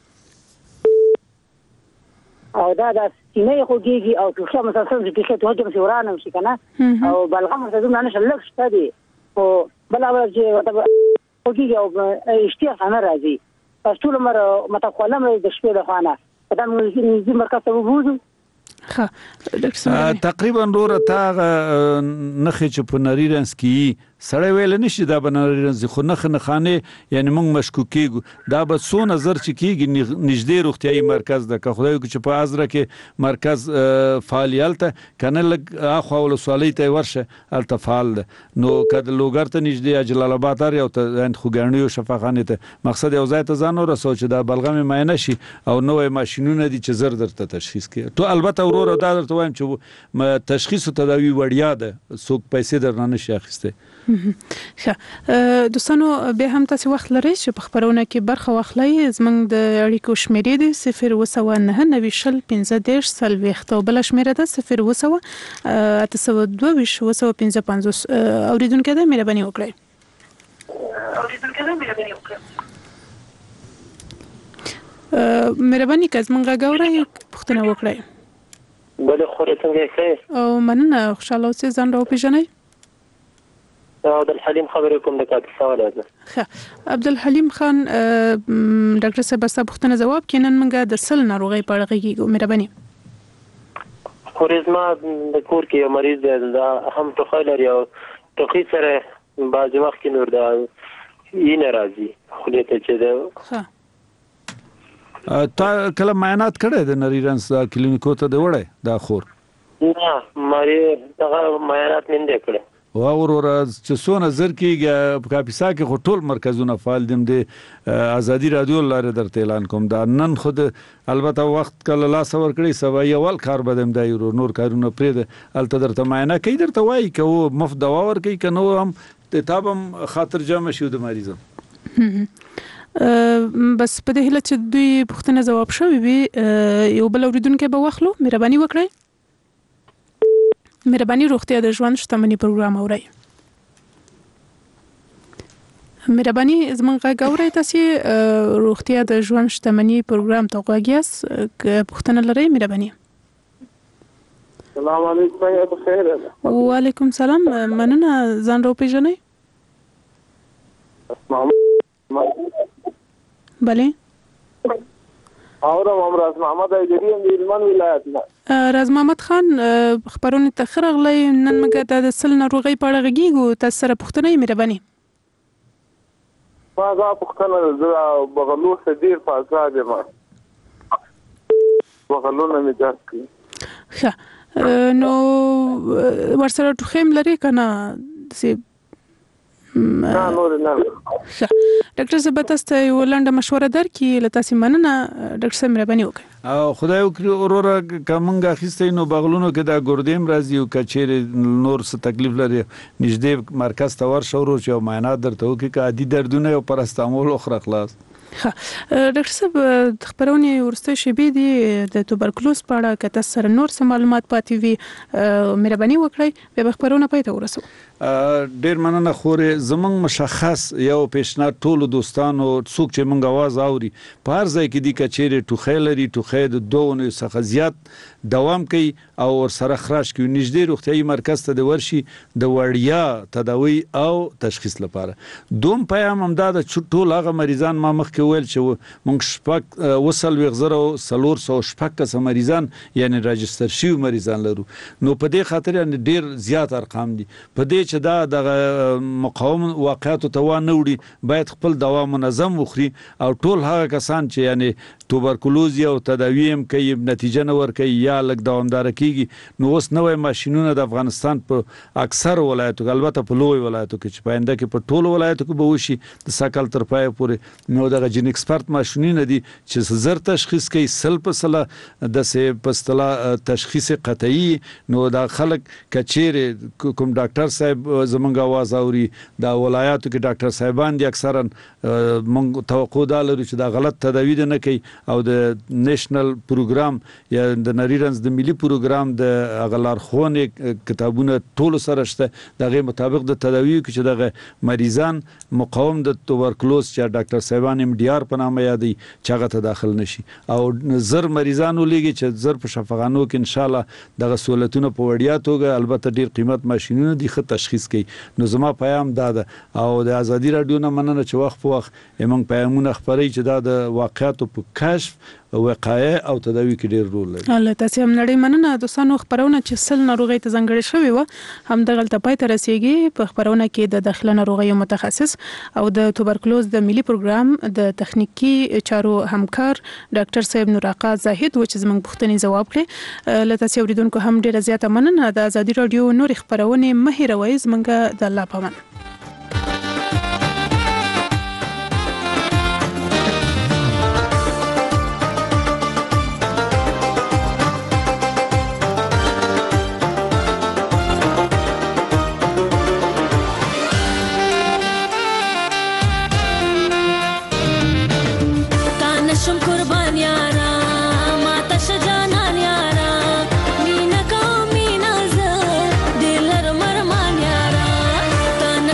او دا د سینې خوږیږي او ټوخه مسلسل د ټوخه ته هجم سورانم شي کنه او بلغم ته دومره نشه لږ شته دي او بل اول چې وته خوږیږي او اشتیا نه راځي تاسو ټول مر متخولم د شپې د خوانه دا موږ مرکز ته وګورو ها تقریبا ډوره تا نخې چې په نری رنس کې سړی ویل نشي دا به نری رنس خو نخ نه خانه یعنی موږ مشکوک کیږو دا به څو نظر چې کیږي نږدې روغتيایي مرکز ده که خدای کو چې په ازره کې مرکز فعالیت کنه لګ اخو ولسوالۍ ته ورشه التفال ده نو کله لوګر ته نږدې جلال آباد لري او ته خوګانیو شفاخانه ته مقصد یو ځای ته ځان ورسو چې دا بلغم معاینه شي او نوې ماشينونه دي چې زر درته تشخیص کوي ته البته ورور دا درته وایم چې تشخیص او تداوی وړیا ده څوک پیسې درنه شي اخیسته ښه دوستانو به هم تاسو وخت لرئ چې په خبرونه کې برخه واخلئ زموږ د اړیکو شمیرې دي صفر اووه نهه نوي شل پنځه دېرش څلوېښت او بله شمیره ده صفر اووه اته سوه دوه ویشت اووه سوه پنځه پنځوس اوریدونکي ته مهرباني وکړئ مهرباني که زموږ غږ اورئ پوښتنه وکړئ بله خورې څنګه ښه او مننه خوشحاله اوسئ ځان راوپېژنئ عبدالحلیم خبرې کوم د کاپیسا ولایت ښه عبدالحلیم خان ډاکټر صاحب ستا پوښتنه ځواب کې نن موږ د سل ناروغۍ په اړه غږیږو مهرباني خورې زما د کور کې یو مریض دی دا هم ټوخی لري او ټوخي سره بعضې وخت کې نور دا وینه راځي خولې ته چې ده ښه تا کله معاینات کړی د نری رنس کلینیکو ته دی وړی دا خور نه ماري دغه معاینات مې نه کړی او وروره چې څونه زر کېږي په کاپیسا کې خو ټول مرکزونه فعال دي د ازادي رادیو لارې درته اعلان کوم دا نن خود البته وخت کله لاس ورکړی سبا یول کار بدم دی نور کارونه پرې الته درته معاینه کوي درته وایي که و مفت دوا ورکوي که نو هم تابم خاطر جمع شي د مریضم بس په دې هیله چې دوی پوښتنه ځواب شوی وي یو بل اوریدونکی به واخلو مهرباني وکړئ مهرباني روغتیا د ژوند شتمنۍ پروګرام اورئ مهرباني زموږ غږ اورئ تاسې روغتیا د ژوند شتمنۍ پروګرام ته غوږ یاست که پوښتنه لرئ مهرباني سلام علیکم بخیر وعلیکم سلام مننه ځان راوپېژنئ بله اورم هم راز محمد ایجری هم د هلمند ولایت نه. راز محمد خان خبرونه ته ښه راغلی. نن موږ د سل ناروغۍ په اړه غږیږو. تاسو سره پوښتنه یې مهرباني. ما دا پوښتنه زه بغلو څخه ډېر په ازاد یم. بغلونه مې درد کوي. ښه نو ورسره ټوخی هم لري که نه؟ نه نور نه. ښه ډاکټر صاحب تاسو ته یو لنډه مشوره درکړي. له تاسې مننه ډاکټر صاحب مهرباني وکړئ. او خدای وکړي وروره که موږ اخیستی نو بغلونو کې دا ګردې هم راځي او که چیرې نور څه تکلیف لري نږدې مرکز ته ورشه ورور چې یو معاینات درته وکړي که عادي دردونه یو پرستامول وخوره خلاص. ډاکټر صاحب د خبرونې وروستۍ شېبې دي د توبرکلوز په اړه که تاسو سره نور څه معلومات پاتې وي مهرباني وکړئ بیا به خبرونه پای ته ورسوو. ډېر مننه خورې. زمونږ مشخص یو پیشنهاد ټولو دوستانو څوک چې مونږ اواز اوري په هر ځای کې دي که چیرې ټوخی لري ټوخی د دوه اونیو څخه زیات دوام کوي او ورسره خراش کوي نږدې روغتیایي مرکز ته د ورشي د وړیا تداوی او تشخیص لپاره. دوم پیغام هم دا ده چې ټول هغه مریضان ما مخکې ویل چې مونږ شپږ اوه څلوېښت زره څلور سوه شپږ کسه مریضان یعنې راجستر شوي مریضان لرو. نو په دې خاطر یعنې ډېر زیات ارقام دي. په دې چې دا دغه مقاوم واقعاتو ته وانه وړي باید خپل دوا منظم وخوري او ټول هغه کسان چې یعنې توبرکلوز او تداوی هم کوي نتیجه نه ورکوي یا لږ دوامداره کیږي نو اوس نوی ماشینونه د افغانستان په اکثر ولایتو کې البته په لوی ولایتو کې چې په آینده کې په ټولو ولایتو کې به وشي د سږ کال تر پایه پورې نو دغه جین ایکسپرت ماشینونه دي چې زر تشخیص کوي سل په سله داسې په اصطلاح تشخیص قطعي. نو دا خلک که چیرې کوم ډاکټر صاحب زمونږ اواز اوري دا ولایاتو کې ډاکټر صاحبان دي اکثرا مونږ توقع دا لرو چې دا غلط تداوی نه کوي او د نېشنل پروګرام یا د نریرنز د ملي پروګرام د هغه لارښوونې کتابونه ټولو سره شته د هغې مطابق د تداوی کې چې دغه مریضان مقاوم د توبرکلوز چې ډاکټر صاحبان ام ډي آر په نامه یادوي چې هغه ته داخل نشي او زر مریضان ولیږي چې زر په شفاخانو کې انشاءالله دغه سهولتونه په وړیا توګه البته ډېر قیمت ماشینونه دي ښه تشخیص کوي. نو زما پیام دا ده او د ازادي راډیو نه مننه چې وخت په وخت موږ پیامونه خپروي چې دا د واقعاتو په کشف وقایع او تداوی کې ډېر رول لري. الله تاسو هم نړۍ مننه. دوستانو خبرونه چې سل ناروغۍ ته ځانګړې شوې وه هم دغلته پای ته رسیږي. په خبرونه کې د داخله ناروغیو متخصص او د توبرکلوز د ملي پروګرام د تخنیکی چارو همکار ډاکټر صاحب نور آقا زاهد و چې زموږ پوښتنې ځواب کړې. له تاسو اوریدونکو هم ډېره زیاته مننه. د ازادي راډیو نور خبرونه مه هېروئ. زموږ د الله پامان. Tana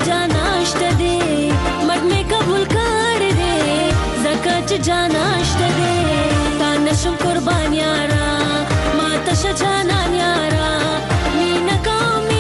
جاناشته دی مټ می قبول کړ دی زکه چې جاناشته دی تا نشم قربان یارا ما ته شجانان یارا مینا کوم